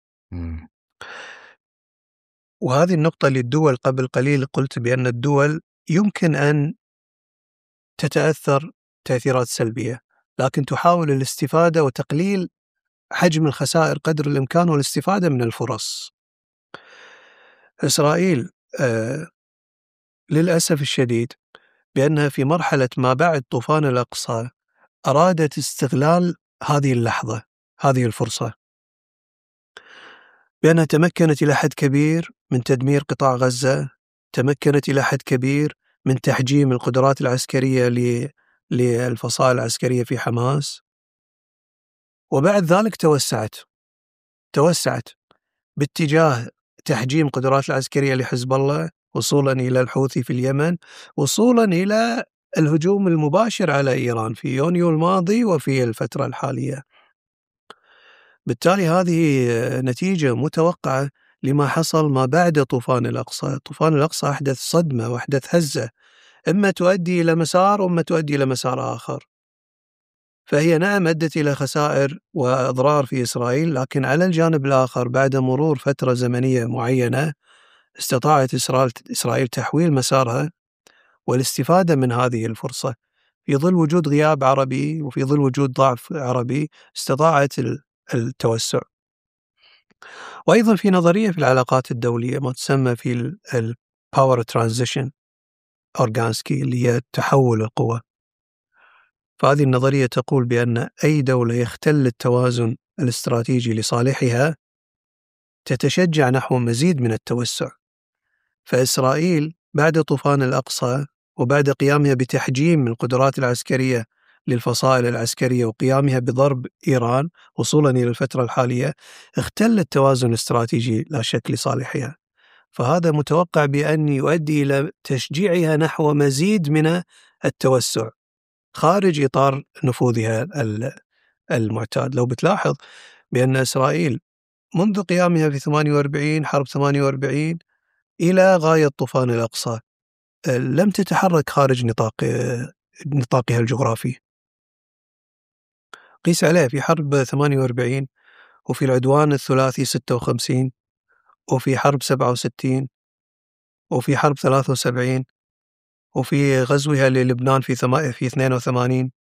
وهذه النقطة اللي الدول قبل قليل قلت بأن الدول يمكن أن تتأثر تأثيرات سلبية، لكن تحاول الاستفادة وتقليل حجم الخسائر قدر الإمكان والاستفادة من الفرص. إسرائيل للأسف الشديد بأنها في مرحلة ما بعد طوفان الأقصى أرادت استغلال هذه اللحظة، هذه الفرصة، بأنها تمكنت إلى حد كبير من تدمير قطاع غزة، تمكنت إلى حد كبير من تحجيم القدرات العسكرية للفصائل العسكرية في حماس، وبعد ذلك توسعت باتجاه تحجيم قدرات العسكرية لحزب الله، وصولا إلى الحوثي في اليمن، وصولا إلى الهجوم المباشر على إيران في يونيو الماضي وفي الفترة الحالية. بالتالي هذه نتيجة متوقعة لما حصل ما بعد طوفان الأقصى. طوفان الأقصى أحدث صدمة وأحدث هزة، إما تؤدي إلى مسار وإما تؤدي إلى مسار آخر. فهي نعم أدت إلى خسائر وأضرار في إسرائيل، لكن على الجانب الآخر بعد مرور فترة زمنية معينة استطاعت إسرائيل تحويل مسارها والاستفادة من هذه الفرصة. في ظل وجود غياب عربي وفي ظل وجود ضعف عربي استطاعت التوسع. وأيضا في نظرية في العلاقات الدولية ما تسمى في الباور ترانزيشن أورغانسكي، اللي هي تحول القوى. فهذه النظرية تقول بأن أي دولة يختل التوازن الاستراتيجي لصالحها تتشجع نحو مزيد من التوسع. فإسرائيل بعد طوفان الأقصى وبعد قيامها بتحجيم القدرات العسكرية للفصائل العسكرية وقيامها بضرب إيران وصولا إلى الفترة الحالية اختل التوازن الاستراتيجي لا شك لصالحها. فهذا متوقع بأن يؤدي إلى تشجيعها نحو مزيد من التوسع خارج إطار نفوذها المعتاد. لو بتلاحظ بأن إسرائيل منذ قيامها في 48 حرب 48 إلى غاية طوفان الأقصى لم تتحرك خارج نطاقها الجغرافي. قيس عليه في حرب 48 وفي العدوان الثلاثي 56 وفي حرب 67 وفي حرب 73 وفي غزوها للبنان في 82،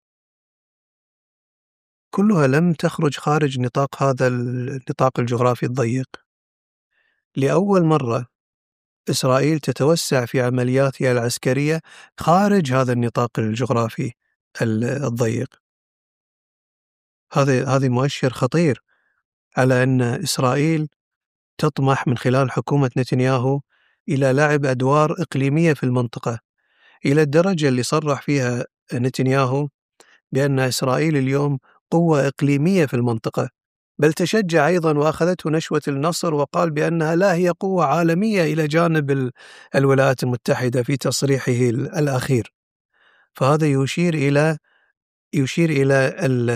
كلها لم تخرج خارج نطاق هذا النطاق الجغرافي الضيق. لأول مرة إسرائيل تتوسع في عملياتها العسكرية خارج هذا النطاق الجغرافي الضيق. هذا مؤشر خطير على أن إسرائيل تطمح من خلال حكومة نتنياهو إلى لعب أدوار إقليمية في المنطقة، إلى الدرجة اللي صرح فيها نتنياهو بأن إسرائيل اليوم قوة إقليمية في المنطقة، بل تشجع أيضا وأخذته نشوة النصر وقال بأنها لا هي قوة عالمية إلى جانب الولايات المتحدة في تصريحه الأخير. فهذا يشير إلى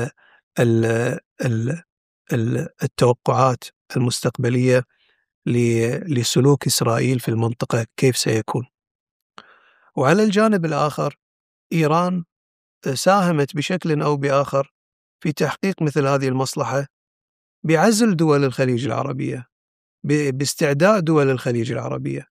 التوقعات المستقبلية لسلوك إسرائيل في المنطقة كيف سيكون. وعلى الجانب الآخر إيران ساهمت بشكل أو بآخر في تحقيق مثل هذه المصلحة بعزل دول الخليج العربية، باستعداء دول الخليج العربية.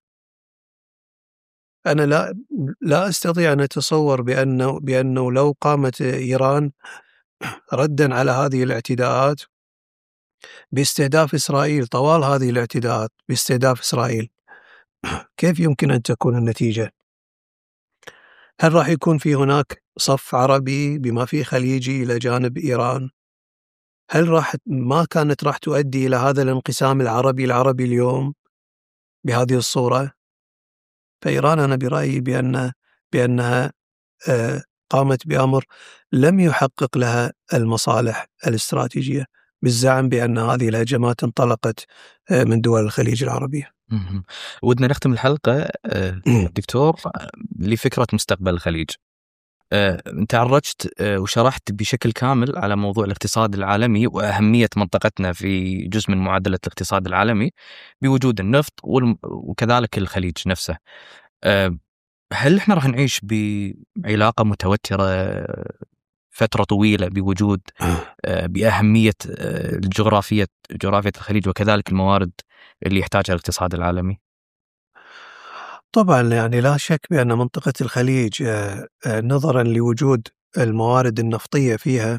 أنا لا أستطيع أن أتصور بأنه لو قامت إيران ردا على هذه الاعتداءات باستهداف إسرائيل، طوال هذه الاعتداءات باستهداف إسرائيل، كيف يمكن أن تكون النتيجة؟ هل راح يكون في هناك صف عربي بما فيه خليجي إلى جانب إيران؟ هل ما كانت راح تؤدي إلى هذا الانقسام العربي اليوم بهذه الصورة؟ فإيران أنا برأيي بأنها قامت بأمر لم يحقق لها المصالح الاستراتيجية، بالزعم بأن هذه الهجمات انطلقت من دول الخليج العربية. ودنا نختم الحلقة دكتور لفكرة مستقبل الخليج. أنت عرجت وشرحت بشكل كامل على موضوع الاقتصاد العالمي وأهمية منطقتنا في جزء من معادلة الاقتصاد العالمي بوجود النفط وكذلك الخليج نفسه. هل إحنا راح نعيش بعلاقة متوترة فترة طويلة بوجود بأهمية جغرافية الخليج وكذلك الموارد اللي يحتاجها الاقتصاد العالمي؟ طبعا يعني لا شك بأن منطقة الخليج نظرا لوجود الموارد النفطية فيها،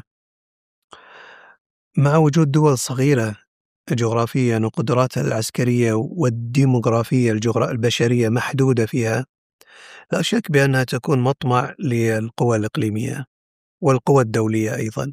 مع وجود دول صغيرة جغرافيا وقدراتها العسكرية والديموغرافية البشرية محدودة فيها، لا شك بأنها تكون مطمع للقوى الإقليمية والقوى الدولية أيضا.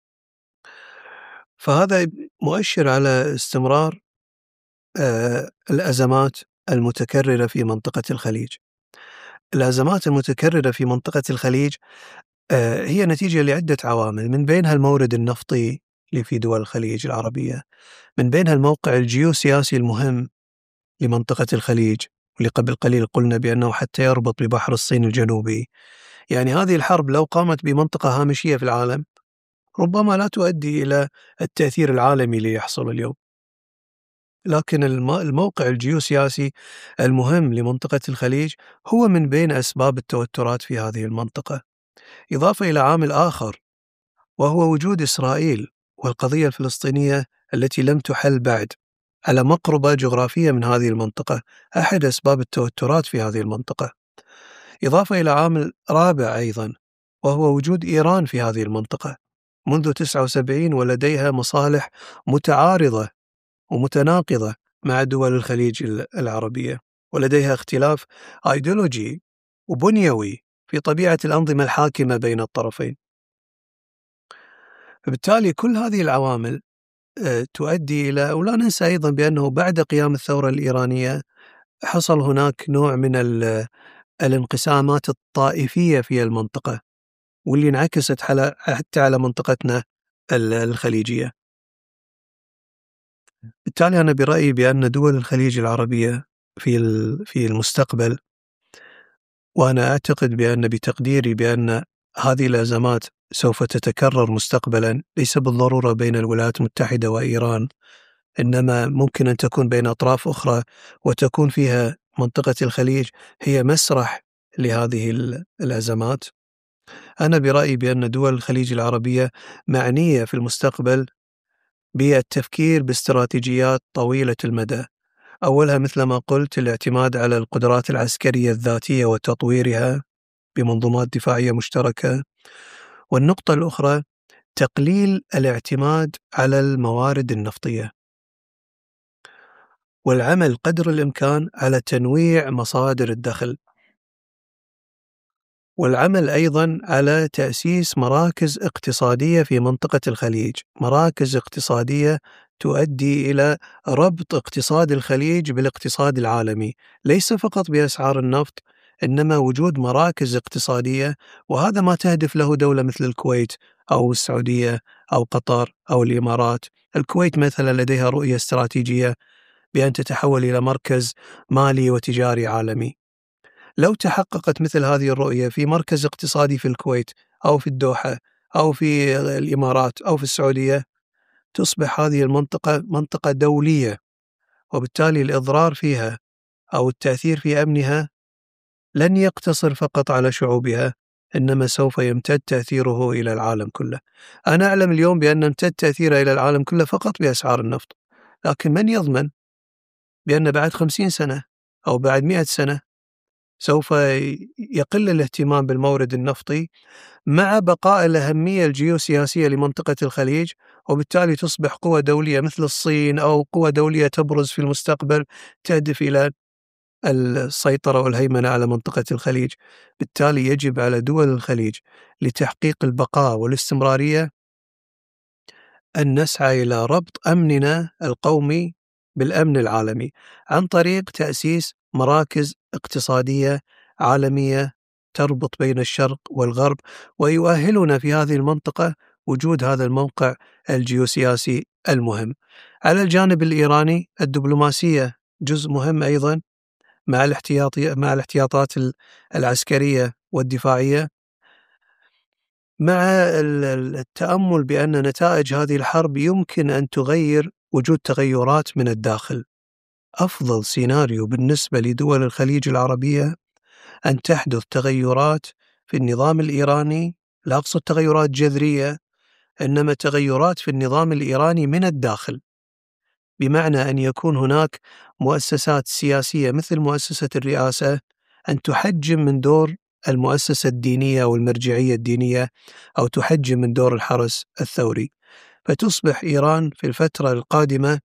فهذا مؤشر على استمرار الأزمات المتكررة في منطقة الخليج. الأزمات المتكررة في منطقة الخليج هي نتيجة لعدة عوامل، من بينها المورد النفطي اللي في دول الخليج العربية، من بينها الموقع الجيوسياسي المهم لمنطقة الخليج، واللي قبل قليل قلنا بأنه حتى يربط ببحر الصين الجنوبي. يعني هذه الحرب لو قامت بمنطقة هامشية في العالم ربما لا تؤدي إلى التأثير العالمي اللي يحصل اليوم، لكن الموقع الجيوسياسي المهم لمنطقة الخليج هو من بين أسباب التوترات في هذه المنطقة. إضافة إلى عامل آخر وهو وجود إسرائيل والقضية الفلسطينية التي لم تحل بعد على مقربة جغرافية من هذه المنطقة، أحد أسباب التوترات في هذه المنطقة. إضافة إلى عامل رابع أيضا وهو وجود إيران في هذه المنطقة منذ 79 ولديها مصالح متعارضة ومتناقضة مع دول الخليج العربية، ولديها اختلاف أيديولوجي وبنيوي في طبيعة الأنظمة الحاكمة بين الطرفين. فبالتالي كل هذه العوامل تؤدي إلى، ولا ننسى أيضا بأنه بعد قيام الثورة الإيرانية حصل هناك نوع من الانقسامات الطائفية في المنطقة، واللي انعكست حتى على منطقتنا الخليجية. بالتالي أنا برأيي بأن دول الخليج العربية في المستقبل، وأنا أعتقد بتقديري بأن هذه الأزمات سوف تتكرر مستقبلا، ليس بالضرورة بين الولايات المتحدة وإيران، إنما ممكن أن تكون بين أطراف أخرى، وتكون فيها منطقة الخليج هي مسرح لهذه الأزمات. أنا برأيي بأن دول الخليج العربية معنية في المستقبل بالتفكير باستراتيجيات طويلة المدى، أولها مثل ما قلت الاعتماد على القدرات العسكرية الذاتية وتطويرها، بمنظومات دفاعية مشتركة. والنقطة الأخرى تقليل الاعتماد على الموارد النفطية، والعمل قدر الإمكان على تنويع مصادر الدخل، والعمل أيضا على تأسيس مراكز اقتصادية في منطقة الخليج، مراكز اقتصادية تؤدي إلى ربط اقتصاد الخليج بالاقتصاد العالمي، ليس فقط بأسعار النفط، إنما وجود مراكز اقتصادية، وهذا ما تهدف له دولة مثل الكويت أو السعودية أو قطر أو الإمارات. الكويت مثلا لديها رؤية استراتيجية بأن تتحول إلى مركز مالي وتجاري عالمي. لو تحققت مثل هذه الرؤية في مركز اقتصادي في الكويت أو في الدوحة أو في الإمارات أو في السعودية، تصبح هذه المنطقة منطقة دولية، وبالتالي الإضرار فيها أو التأثير في أمنها لن يقتصر فقط على شعوبها، إنما سوف يمتد تأثيره إلى العالم كله. أنا أعلم اليوم بأن امتد تأثيره إلى العالم كله فقط بأسعار النفط، لكن من يضمن بأن بعد 50 سنة أو بعد 100 سنة سوف يقل الاهتمام بالمورد النفطي مع بقاء الأهمية الجيوسياسية لمنطقة الخليج، وبالتالي تصبح قوى دولية مثل الصين أو قوى دولية تبرز في المستقبل تهدف إلى السيطرة والهيمنة على منطقة الخليج. بالتالي يجب على دول الخليج لتحقيق البقاء والاستمرارية أن نسعى إلى ربط أمننا القومي بالأمن العالمي عن طريق تأسيس مراكز اقتصادية عالمية تربط بين الشرق والغرب، ويؤهلنا في هذه المنطقة وجود هذا الموقع الجيوسياسي المهم. على الجانب الإيراني الدبلوماسية جزء مهم أيضا، مع الاحتياطات العسكرية والدفاعية، مع التأمل بأن نتائج هذه الحرب يمكن أن تغير وجود تغيرات من الداخل. أفضل سيناريو بالنسبة لدول الخليج العربية أن تحدث تغيرات في النظام الإيراني، لا أقصد تغيرات جذرية، إنما تغيرات في النظام الإيراني من الداخل، بمعنى أن يكون هناك مؤسسات سياسية مثل مؤسسة الرئاسة أن تحجم من دور المؤسسة الدينية والمرجعية الدينية، أو تحجم من دور الحرس الثوري، فتصبح إيران في الفترة القادمة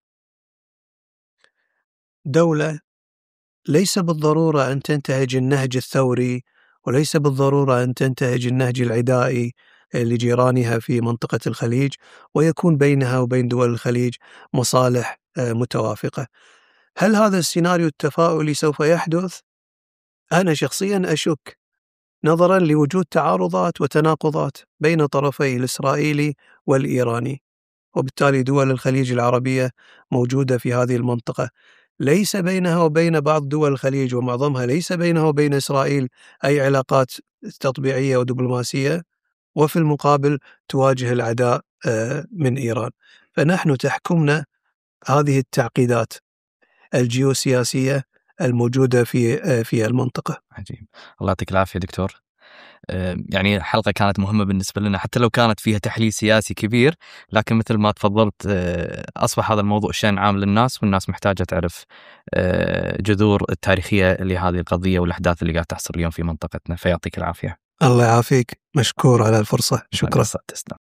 دولة ليس بالضرورة أن تنتهج النهج الثوري، وليس بالضرورة أن تنتهج النهج العدائي لجيرانها في منطقة الخليج، ويكون بينها وبين دول الخليج مصالح متوافقة. هل هذا السيناريو التفاؤلي سوف يحدث؟ أنا شخصيا أشك، نظرا لوجود تعارضات وتناقضات بين طرفي الإسرائيلي والإيراني، وبالتالي دول الخليج العربية موجودة في هذه المنطقة، ليس بينها وبين بعض دول الخليج ومعظمها ليس بينها وبين إسرائيل أي علاقات تطبيعية ودبلوماسية، وفي المقابل تواجه العداء من إيران. فنحن تحكمنا هذه التعقيدات الجيوسياسية الموجودة في المنطقة. عجيب. الله يعطيك العافية دكتور. يعني الحلقة كانت مهمة بالنسبة لنا، حتى لو كانت فيها تحليل سياسي كبير، لكن مثل ما تفضلت أصبح هذا الموضوع شأن عام للناس، والناس محتاجة تعرف جذور التاريخية لهذه القضية والأحداث اللي قاعد تحصل اليوم في منطقتنا. فيعطيك العافية. الله يعافيك، مشكور على الفرصة، شكرا. تسلم.